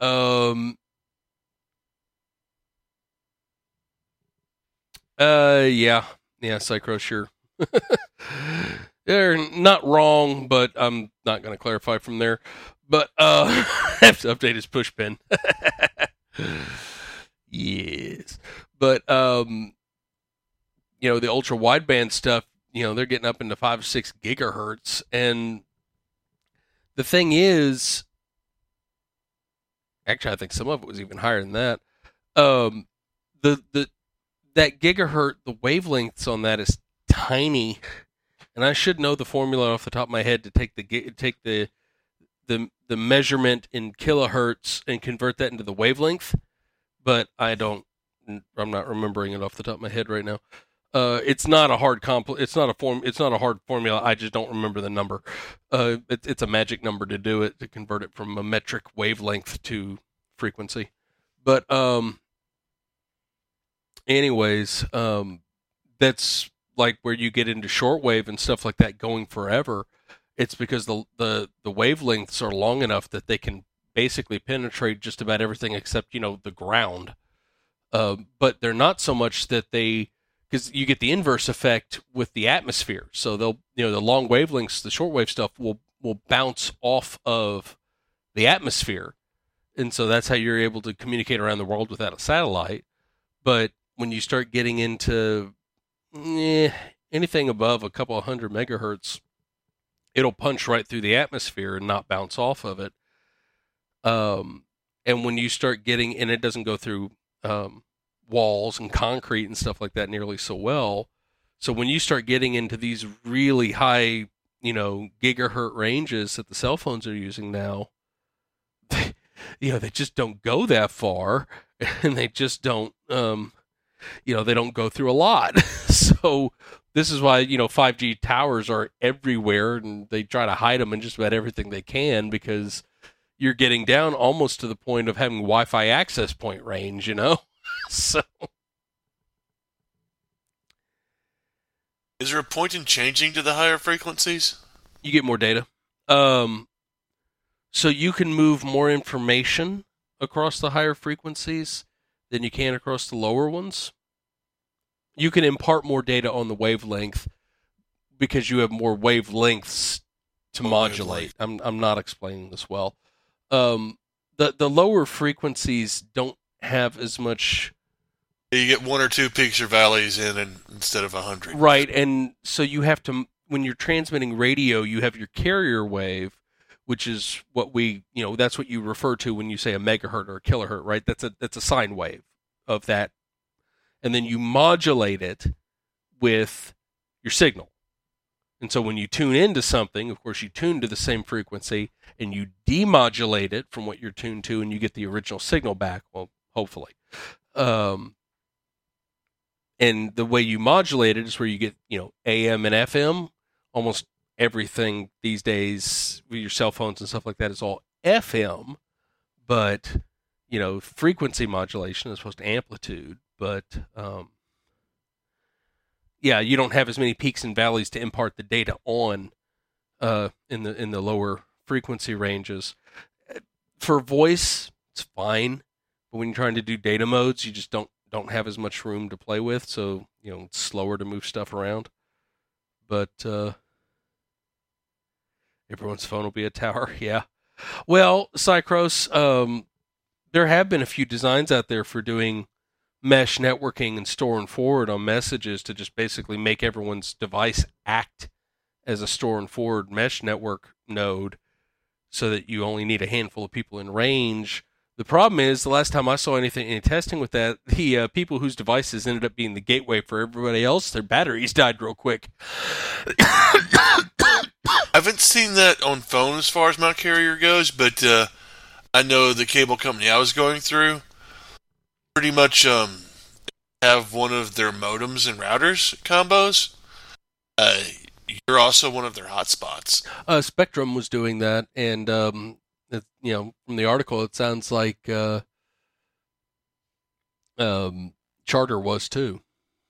yeah, Psycho, sure. They're not wrong, but I'm not going to clarify from there. But I have to update his push pin. Yes, but the ultra wideband stuff, they're getting up into 5 or 6 gigahertz, and the thing is, actually, I think some of it was even higher than that. That gigahertz, the wavelengths on that is tiny, and I should know the formula off the top of my head to take the measurement in kilohertz and convert that into the wavelength, but I'm not remembering it off the top of my head right now. It's not a hard it's not a hard formula. I just don't remember the number. It's a magic number to do it, to convert it from a metric wavelength to frequency. But anyways, that's like where you get into shortwave and stuff like that going forever. It's because the wavelengths are long enough that they can basically penetrate just about everything except, the ground. But they're not so much that because you get the inverse effect with the atmosphere. So they'll, the long wavelengths, the shortwave stuff will will bounce off of the atmosphere. And so that's how you're able to communicate around the world without a satellite. But when you start getting into anything above a couple of 100 megahertz, it'll punch right through the atmosphere and not bounce off of it. And when you start getting, and it doesn't go through walls and concrete and stuff like that nearly so well. So when you start getting into these really high, gigahertz ranges that the cell phones are using now, they just don't go that far, and they just don't, they don't go through a lot. So this is why, 5G towers are everywhere, and they try to hide them in just about everything they can, because you're getting down almost to the point of having Wi-Fi access point range, So is there a point in changing to the higher frequencies? You get more data. So you can move more information across the higher frequencies than you can across the lower ones. You can impart more data on the wavelength because you have more wavelengths to modulate. I'm not explaining this well. The lower frequencies don't have as much. You get one or two peaks or valleys instead of 100. Right, and so you have to, when you're transmitting radio, you have your carrier wave, which is what that's what you refer to when you say a megahertz or a kilohertz, right? That's a sine wave of that. And then you modulate it with your signal. And so when you tune into something, of course, you tune to the same frequency, and you demodulate it from what you're tuned to, and you get the original signal back, well, hopefully. And the way you modulate it is where you get, AM and FM. Almost everything these days with your cell phones and stuff like that is all FM. But, frequency modulation as opposed to amplitude. But, you don't have as many peaks and valleys to impart the data on in the lower frequency ranges. For voice, it's fine. But when you're trying to do data modes, you just don't have as much room to play with, so it's slower to move stuff around. But everyone's phone will be a tower. Yeah. Well, Cycros, there have been a few designs out there for doing mesh networking and store and forward on messages to just basically make everyone's device act as a store and forward mesh network node, so that you only need a handful of people in range. The problem is, the last time I saw any testing with that, the people whose devices ended up being the gateway for everybody else, their batteries died real quick. I haven't seen that on phone as far as my carrier goes, but I know the cable company I was going through pretty much have one of their modems and routers combos. You're also one of their hotspots. Spectrum was doing that, and from the article, it sounds like Charter was too.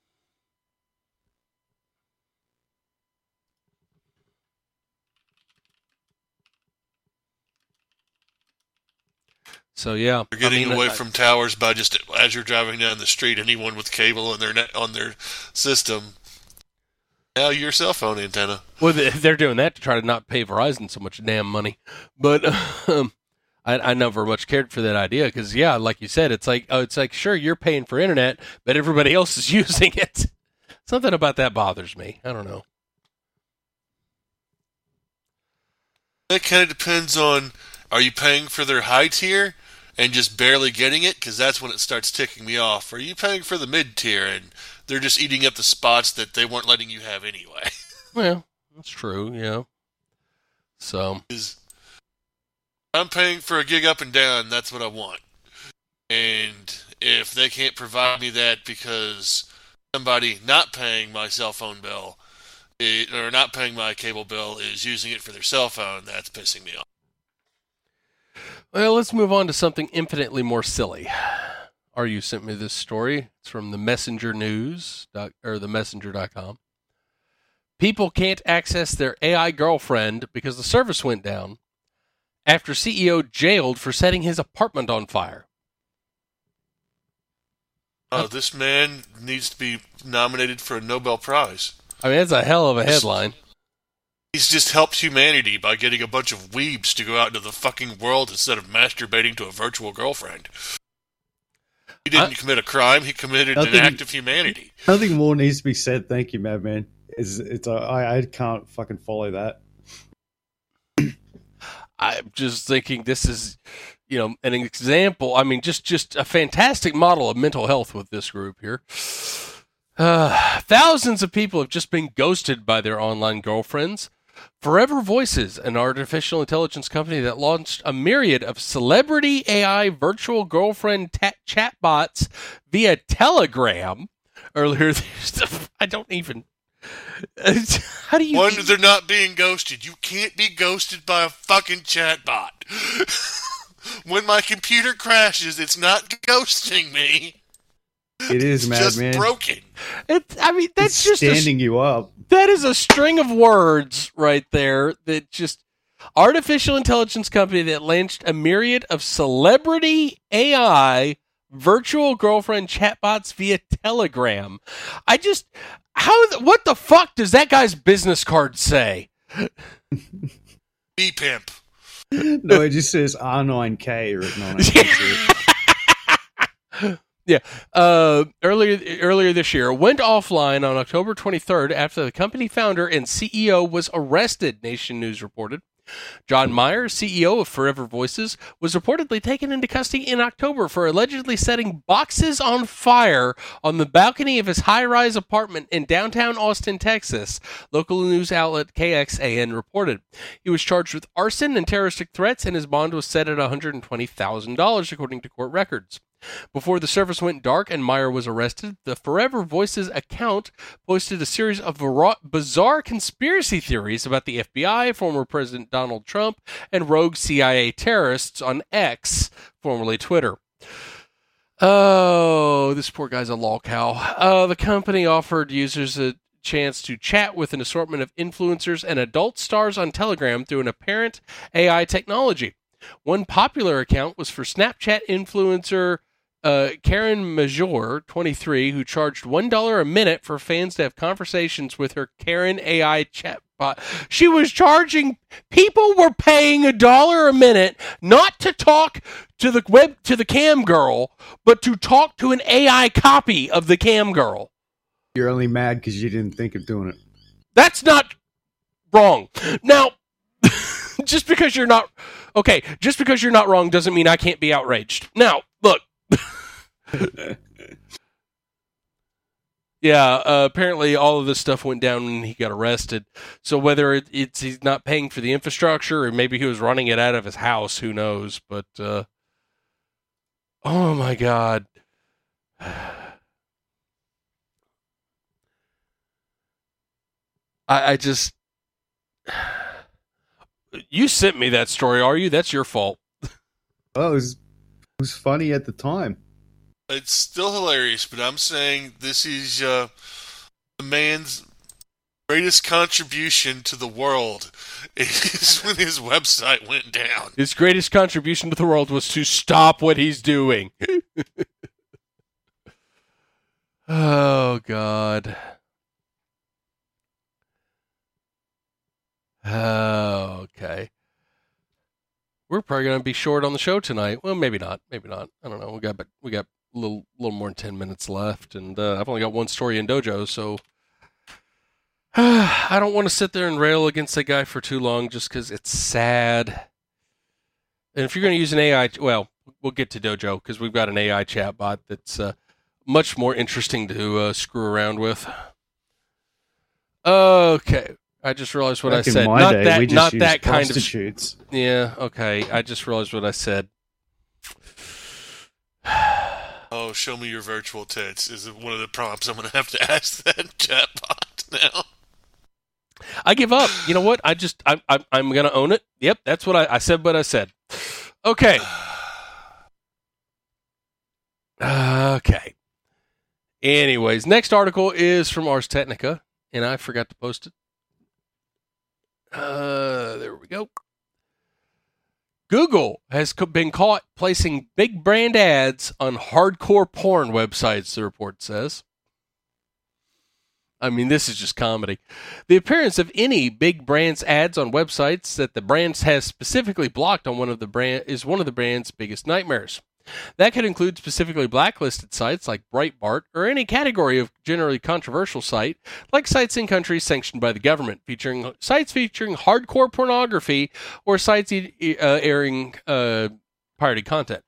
So yeah, you're getting away from towers by just as you're driving down the street. Anyone with cable on their system, now your cell phone antenna. Well, they're doing that to try to not pay Verizon so much damn money. But I never much cared for that idea because, yeah, like you said, it's like sure, you're paying for internet, but everybody else is using it. Something about that bothers me. I don't know. That kind of depends on, are you paying for their high tier and just barely getting it? Because that's when it starts ticking me off. Or are you paying for the mid tier and they're just eating up the spots that they weren't letting you have anyway? Well, that's true, yeah. So I'm paying for a gig up and down, that's what I want. And if they can't provide me that because somebody not paying my cell phone bill or not paying my cable bill is using it for their cell phone, that's pissing me off. Well, let's move on to something infinitely more silly. You sent me this story. It's from the Messenger News, or the Messenger.com. People can't access their AI girlfriend because the service went down after CEO jailed for setting his apartment on fire. Oh, this man needs to be nominated for a Nobel Prize. I mean, that's a hell of a headline. He's just helped humanity by getting a bunch of weebs to go out into the fucking world instead of masturbating to a virtual girlfriend. He didn't commit a crime. He committed an act of humanity. Nothing more needs to be said. Thank you, Madman. I can't fucking follow that. I'm just thinking this is, an example. I mean, just a fantastic model of mental health with this group here. Thousands of people have just been ghosted by their online girlfriends. Forever Voices, an artificial intelligence company that launched a myriad of celebrity AI virtual girlfriend chatbots via Telegram earlier this. I don't even. How do you? One, they're not being ghosted. You can't be ghosted by a fucking chatbot. When my computer crashes, it's not ghosting me. It is, It's just Madman. broken. That's It's just standing you up. That is a string of words right there that just artificial intelligence company that launched a myriad of celebrity AI virtual girlfriend chatbots via Telegram. What the fuck does that guy's business card say? Be pimp. No, it just says R9K written on it. Yeah. Earlier this year, went offline on October 23rd after the company founder and CEO was arrested, Nation News reported. John Myers, CEO of Forever Voices, was reportedly taken into custody in October for allegedly setting boxes on fire on the balcony of his high-rise apartment in downtown Austin, Texas, local news outlet KXAN reported. He was charged with arson and terroristic threats, and his bond was set at $120,000, according to court records. Before the service went dark and Meyer was arrested, the Forever Voices account posted a series of bizarre conspiracy theories about the FBI, former President Donald Trump, and rogue CIA terrorists on X, formerly Twitter. Oh, this poor guy's a lolcow. The company offered users a chance to chat with an assortment of influencers and adult stars on Telegram through an apparent AI technology. One popular account was for Snapchat influencer Karen Major, 23, who charged $1 a minute for fans to have conversations with her Karen AI chatbot. She was charging, people were paying $1 a minute not to talk to the cam girl, but to talk to an AI copy of the cam girl. You're only mad because you didn't think of doing it. That's not wrong. Now, just because you're not wrong doesn't mean I can't be outraged. Now, look. Yeah, apparently all of this stuff went down when he got arrested. So whether it's he's not paying for the infrastructure or maybe he was running it out of his house, who knows? But oh my God. I just you sent me that story, are you? That's your fault. Oh, it was funny at the time. It's still hilarious, but I'm saying this is the man's greatest contribution to the world is when his website went down. His greatest contribution to the world was to stop what he's doing. Oh, God. Oh, okay. We're probably going to be short on the show tonight. Well, maybe not. Maybe not. I don't know. We got a little more than 10 minutes left, and I've only got one story in Dojo, so I don't want to sit there and rail against that guy for too long just because it's sad. And if you're going to use an AI, well, we'll get to Dojo because we've got an AI chatbot that's much more interesting to screw around with. Okay. I just realized what I said. Not that kind of. Yeah, okay. I just realized what I said. Oh, show me your virtual tits is one of the prompts I'm going to have to ask that chatbot now. I give up. You know what? I'm going to own it. Yep, that's what I said. What I said. Okay. Okay. Anyways, next article is from Ars Technica, and I forgot to post it. There we go. Google has been caught placing big brand ads on hardcore porn websites, the report says. I mean, this is just comedy. The appearance of any big brand's ads on websites that the brand has specifically blocked on one of the brand's biggest nightmares. That could include specifically blacklisted sites like Breitbart or any category of generally controversial site, like sites in countries sanctioned by the government, sites featuring hardcore pornography or sites airing pirated content.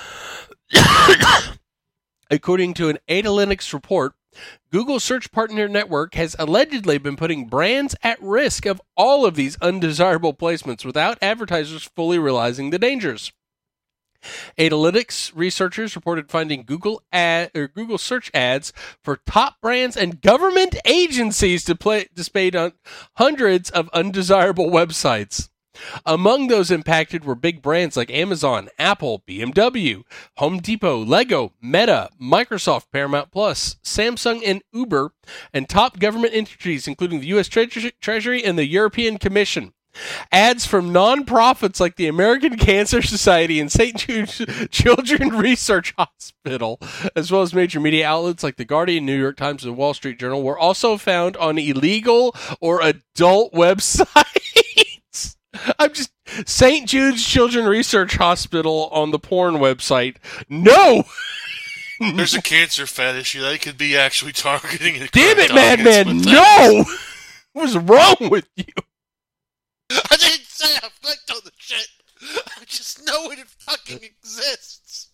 According to an Analytics report, Google Search Partner Network has allegedly been putting brands at risk of all of these undesirable placements without advertisers fully realizing the dangers. Analytics researchers reported finding Google search ads for top brands and government agencies displayed on hundreds of undesirable websites. Among those impacted were big brands like Amazon, Apple, BMW, Home Depot, Lego, Meta, Microsoft, Paramount Plus, Samsung, and Uber, and top government entities including the U.S. Treasury and the European Commission. Ads from non-profits like the American Cancer Society and St. Jude's Children's Research Hospital, as well as major media outlets like The Guardian, New York Times, and The Wall Street Journal, were also found on illegal or adult websites. St. Jude's Children's Research Hospital on the porn website. No! There's a cancer fetish. They could be actually targeting a Damn it, Madman! No! What's wrong with you? I didn't say I clicked on the shit. I just know it fucking exists.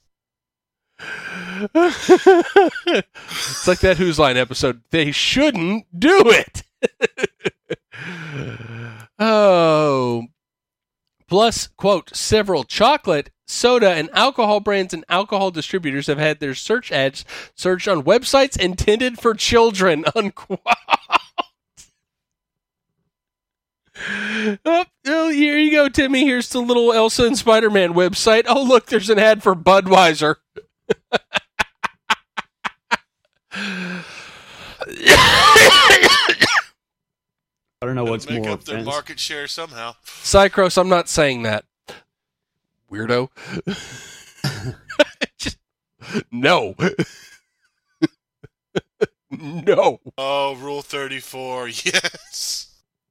It's like that Who's Line episode. They shouldn't do it. Oh. Plus, quote, several chocolate, soda, and alcohol brands and alcohol distributors have had their search ads searched on websites intended for children, unquote. Oh, here you go, Timmy. Here's the little Elsa and Spider-Man website. Oh, look, there's an ad for Budweiser. I don't know what's make more up their market share somehow. Cycros, I'm not saying that. Weirdo. Just, no. No. Oh, Rule 34, yes.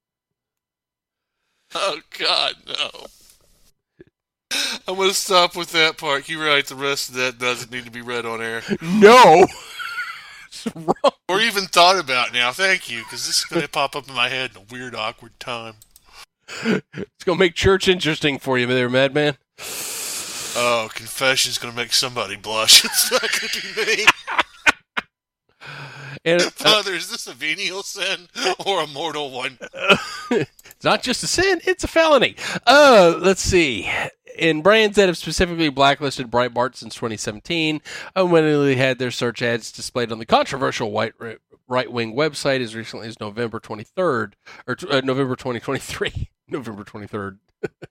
Oh, God, no. I'm going to stop with that part. You're right, the rest of that doesn't need to be read on air. No. What's wrong? Or even thought about now. Thank you, because this is going to pop up in my head in a weird, awkward time. It's going to make church interesting for you there, Madman. Oh, confession's going to make somebody blush. It's not going to be me. And, Father, is this a venial sin or a mortal one? It's not just a sin, it's a felony. Let's see. In brands that have specifically blacklisted Breitbart since 2017, unwittingly had their search ads displayed on the controversial right-wing website as recently as November 23rd, or November 2023. November 23rd.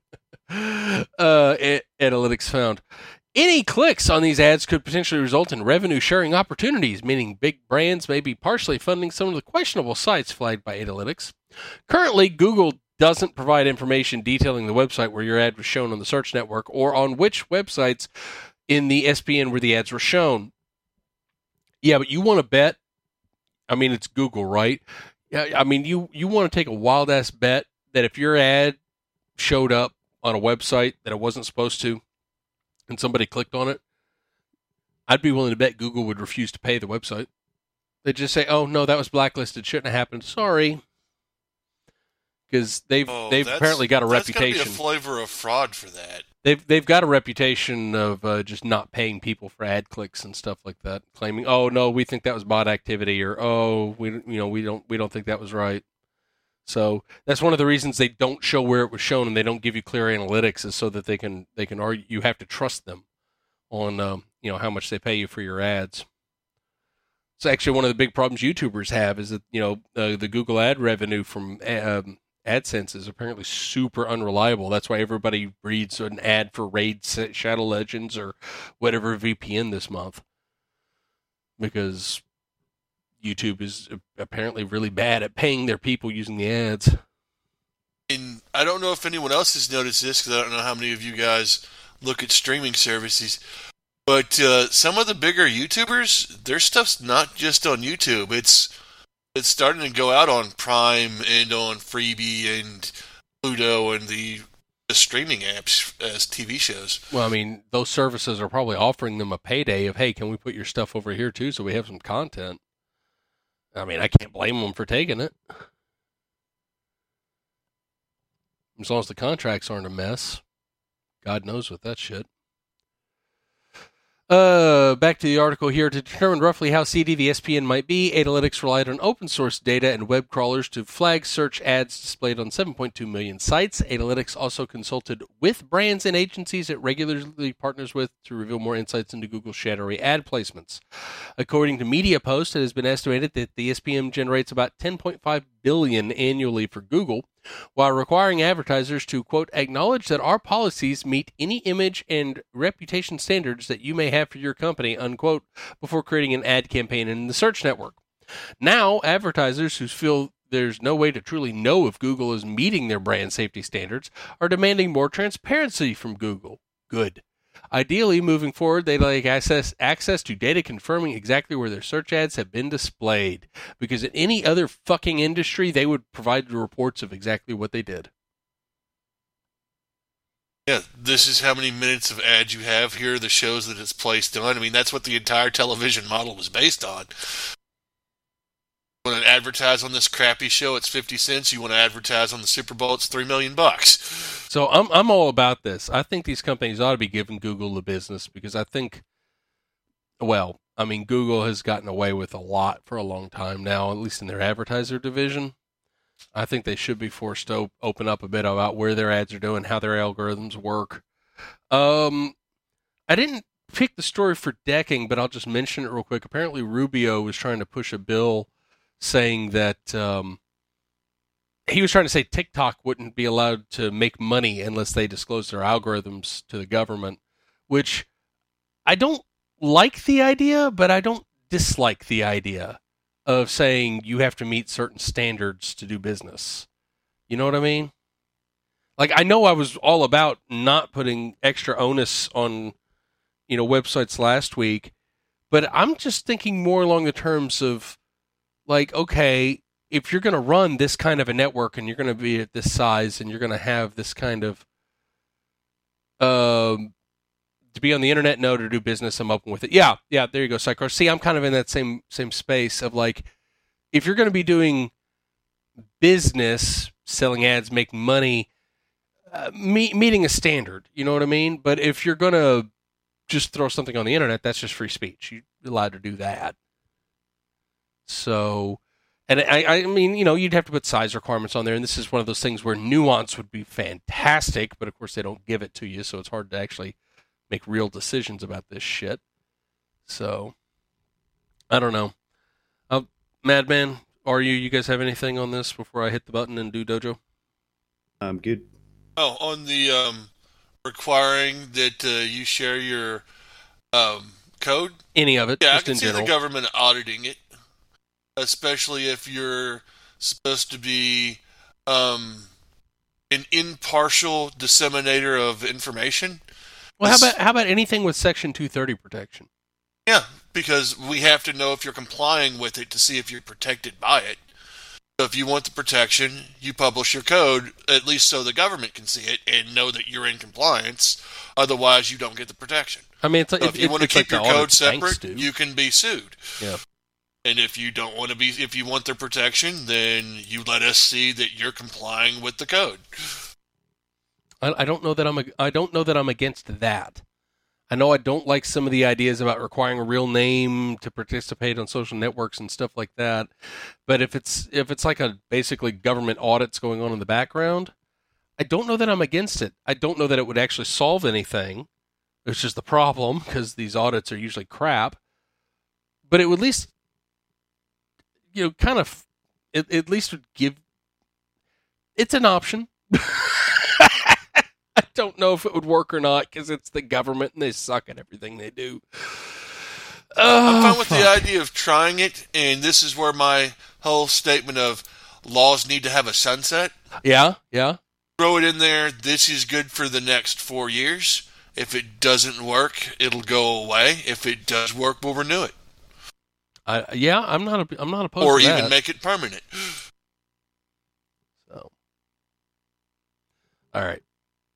Analytics found. Any clicks on these ads could potentially result in revenue-sharing opportunities, meaning big brands may be partially funding some of the questionable sites flagged by Analytics. Currently, Google doesn't provide information detailing the website where your ad was shown on the search network or on which websites in the SPN where the ads were shown. Yeah, but you want to bet? I mean, it's Google, right? I mean, you want to take a wild-ass bet that if your ad showed up on a website that it wasn't supposed to, and somebody clicked on it, I'd be willing to bet Google would refuse to pay the website. They'd just say, oh, no, that was blacklisted. Shouldn't have happened. Sorry. Because they've apparently got a reputation. There's got to be a flavor of fraud for that. They've got a reputation of just not paying people for ad clicks and stuff like that, claiming, oh, no, we think that was bot activity, or, oh, we don't think that was right. So that's one of the reasons they don't show where it was shown and they don't give you clear analytics, is so that they can argue. You have to trust them on how much they pay you for your ads. It's actually one of the big problems YouTubers have, is that the Google ad revenue from AdSense is apparently super unreliable. That's why everybody reads an ad for Raid Shadow Legends or whatever VPN this month, because YouTube is apparently really bad at paying their people using the ads. And I don't know if anyone else has noticed this, because I don't know how many of you guys look at streaming services, but some of the bigger YouTubers, their stuff's not just on YouTube. It's It's starting to go out on Prime and on Freebie and Pluto and the streaming apps as TV shows. Well, I mean, those services are probably offering them a payday of, hey, can we put your stuff over here too so we have some content? I mean, I can't blame them for taking it. As long as the contracts aren't a mess. God knows with that shit. Back to the article here. To determine roughly how seedy the SPN might be, Analytics relied on open source data and web crawlers to flag search ads displayed on 7.2 million sites. Analytics also consulted with brands and agencies it regularly partners with to reveal more insights into Google's shadowy ad placements. According to MediaPost, it has been estimated that the SPN generates about $10.5 billion annually for Google, while requiring advertisers to, quote, acknowledge that our policies meet any image and reputation standards that you may have for your company, unquote, before creating an ad campaign in the search network. Now, advertisers who feel there's no way to truly know if Google is meeting their brand safety standards are demanding more transparency from Google. Good. Ideally, moving forward, they'd like access to data confirming exactly where their search ads have been displayed. Because in any other fucking industry, they would provide the reports of exactly what they did. Yeah, this is how many minutes of ads you have. Here are the shows that it's placed on. I mean, that's what the entire television model was based on. You want to advertise on this crappy show, it's 50 cents. You want to advertise on the Super Bowl, it's $3 million. So I'm all about this. I think these companies ought to be giving Google the business because I think, well, I mean, Google has gotten away with a lot for a long time now, at least in their advertiser division. I think they should be forced to open up a bit about where their ads are doing, how their algorithms work. I didn't pick the story for decking, but I'll just mention it real quick. Apparently, Rubio was trying to push a bill saying that he was trying to say TikTok wouldn't be allowed to make money unless they disclose their algorithms to the government, which I don't like the idea, but I don't dislike the idea of saying you have to meet certain standards to do business. You know what I mean? Like, I know I was all about not putting extra onus on, websites last week, but I'm just thinking more along the terms of, like, okay, if you're going to run this kind of a network and you're going to be at this size and you're going to have this kind of, to be on the internet, no, to do business, I'm open with it. Yeah, there you go, Psycho. See, I'm kind of in that same space of, like, if you're going to be doing business, selling ads, making money, meeting a standard, you know what I mean? But if you're going to just throw something on the internet, that's just free speech. You're allowed to do that. So, and I mean, you'd have to put size requirements on there, and this is one of those things where nuance would be fantastic, but of course they don't give it to you, so it's hard to actually make real decisions about this shit. So, I don't know. Madman, you guys have anything on this before I hit the button and do Dojo? I'm good. Oh, on the requiring that you share your code? Any of it, yeah, just I can in see general. the government auditing it, especially if you're supposed to be an impartial disseminator of information. Well, how about anything with Section 230 protection? Yeah, because we have to know if you're complying with it to see if you're protected by it. So if you want the protection, you publish your code, at least so the government can see it and know that you're in compliance. Otherwise, you don't get the protection. I mean, if you want to keep your code separate, you can be sued. Yeah. And if you don't want to be, if you want their protection, then you let us see that you're complying with the code. I don't know that I'm against that. I know I don't like some of the ideas about requiring a real name to participate on social networks and stuff like that. But if it's like a basically government audits going on in the background, I don't know that I'm against it. I don't know that it would actually solve anything. It's just the problem because these audits are usually crap. But it would at least, at least would give. It's an option. I don't know if it would work or not because it's the government and they suck at everything they do. I'm fine with the idea of trying it, and this is where my whole statement of laws need to have a sunset. Yeah. Throw it in there. This is good for the next 4 years. If it doesn't work, it'll go away. If it does work, we'll renew it. I'm not opposed or to that. even make it permanent. So, all right.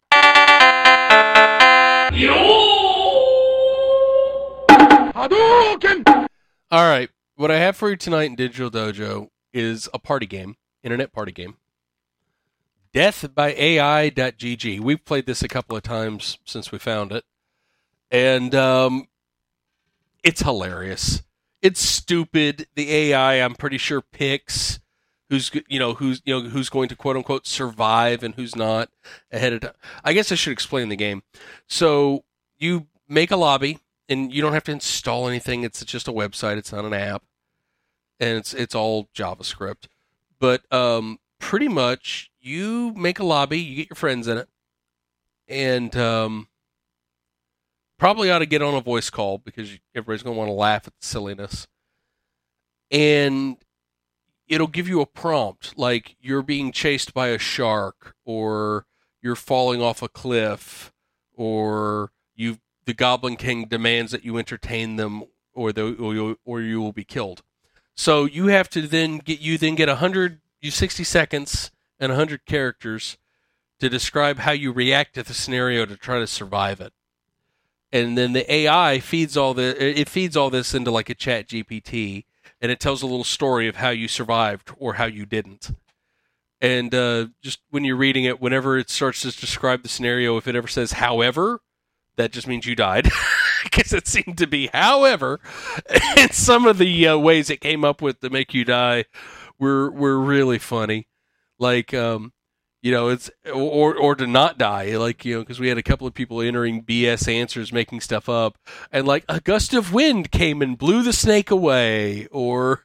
All right. What I have for you tonight in Digital Dojo is a party game, internet party game. Death by AI.gg. We've played this a couple of times since we found it, and it's hilarious. It's stupid. The AI, I'm pretty sure, picks who's going to quote unquote survive and who's not ahead of time. I guess I should explain the game. So you make a lobby, and you don't have to install anything. It's just a website. It's not an app, and it's all JavaScript. But pretty much, you make a lobby, you get your friends in it, and probably ought to get on a voice call because everybody's going to want to laugh at the silliness. And it'll give you a prompt, like you're being chased by a shark, or you're falling off a cliff, or the Goblin King demands that you entertain them, or you will be killed. So you have to then get 60 seconds and 100 characters to describe how you react to the scenario to try to survive it. And then the AI feeds all this into like a chat GPT, and it tells a little story of how you survived or how you didn't. And just when you're reading it, whenever it starts to describe the scenario, if it ever says however, that just means you died. Because it seemed to be however. And some of the ways it came up with to make you die were really funny. Like, it's or to not die, like, because we had a couple of people entering BS answers, making stuff up, and like a gust of wind came and blew the snake away, or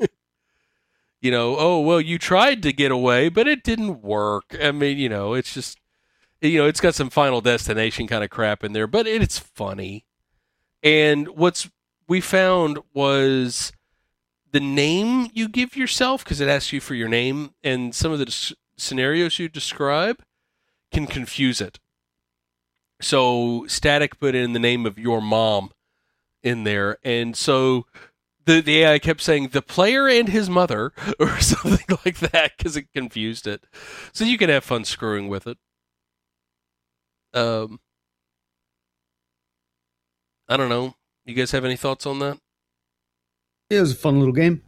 oh well, you tried to get away, but it didn't work. I mean, it's just, it's got some Final Destination kind of crap in there, but it's funny. And what's we found was the name you give yourself, because it asks you for your name, and some of the scenarios you describe can confuse it. So Static put in the name of your mom in there, and so the AI kept saying the player and his mother or something like that because it confused it. So you can have fun screwing with it. I don't know. You guys have any thoughts on that? Yeah, it was a fun little game.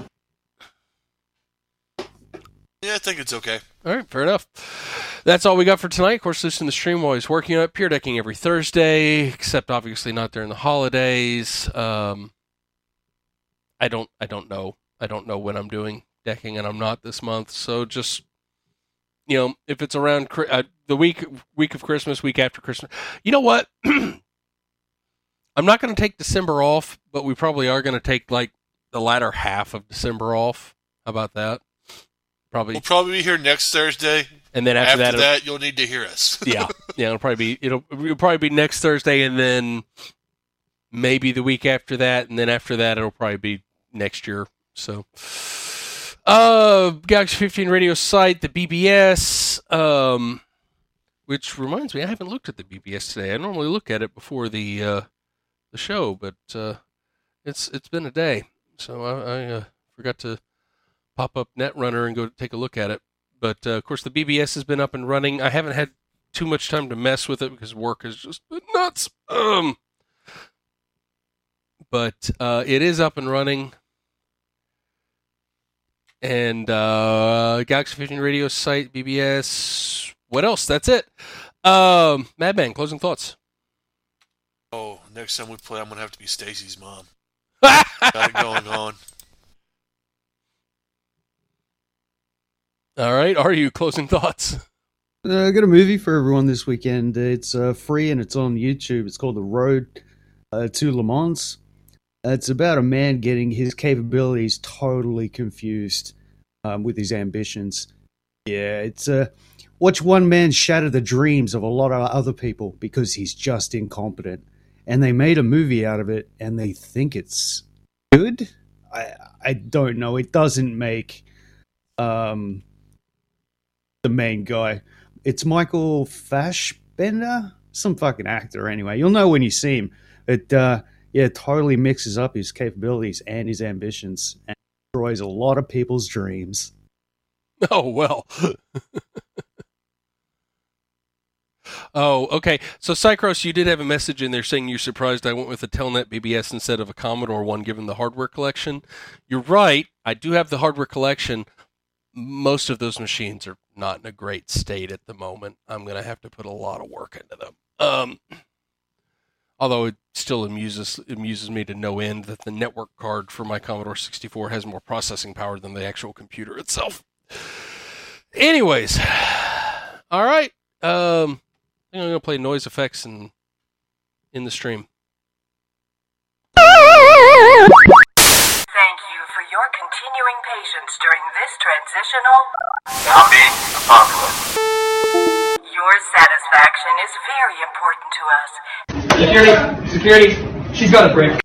Yeah, I think it's okay. All right, fair enough. That's all we got for tonight. Of course, listen to the stream while he's working on it. Pure Decking every Thursday, except obviously not during the holidays. I don't know. I don't know when I'm doing decking, and I'm not this month. So just, if it's around the week of Christmas, week after Christmas. You know what? I'm not going to take December off, but we probably are going to take like the latter half of December off. How about that? We'll probably be here next Thursday, and then after that you'll need to hear us. yeah, it'll probably be next Thursday, and then maybe the week after that, and then after that it'll probably be next year. So, Galaxy 15 radio site, the BBS, which reminds me, I haven't looked at the BBS today. I normally look at it before the show, but it's been a day, so I forgot to pop up Netrunner and go take a look at it. But of course, the BBS has been up and running. I haven't had too much time to mess with it because work has just been nuts. But it is up and running. And Galaxy 15 radio site, BBS. What else? That's it. Madman, closing thoughts. Oh, next time we play, I'm going to have to be Stacy's mom. Got it going on. All right. Are you closing thoughts? I got a movie for everyone this weekend. It's free and it's on YouTube. It's called The Road to Le Mans. It's about a man getting his capabilities totally confused with his ambitions. Yeah, it's watch one man shatter the dreams of a lot of other people because he's just incompetent. And they made a movie out of it, and they think it's good? I don't know. It doesn't make the main guy. It's Michael Fassbender, some fucking actor anyway. You'll know when you see him. But yeah, it totally mixes up his capabilities and his ambitions and destroys a lot of people's dreams. Oh, well. Oh, okay. So, Cycross, you did have a message in there saying you're surprised I went with a Telnet BBS instead of a Commodore one given the hardware collection. You're right. I do have the hardware collection. Most of those machines are not in a great state at the moment. I'm going to have to put a lot of work into them. Although it still amuses me to no end that the network card for my Commodore 64 has more processing power than the actual computer itself. Anyways, all right. I think I'm going to play noise effects in the stream. Thank you for your continuing patience during this transitional zombie apocalypse. Your satisfaction is very important to us. Security! She's got a break.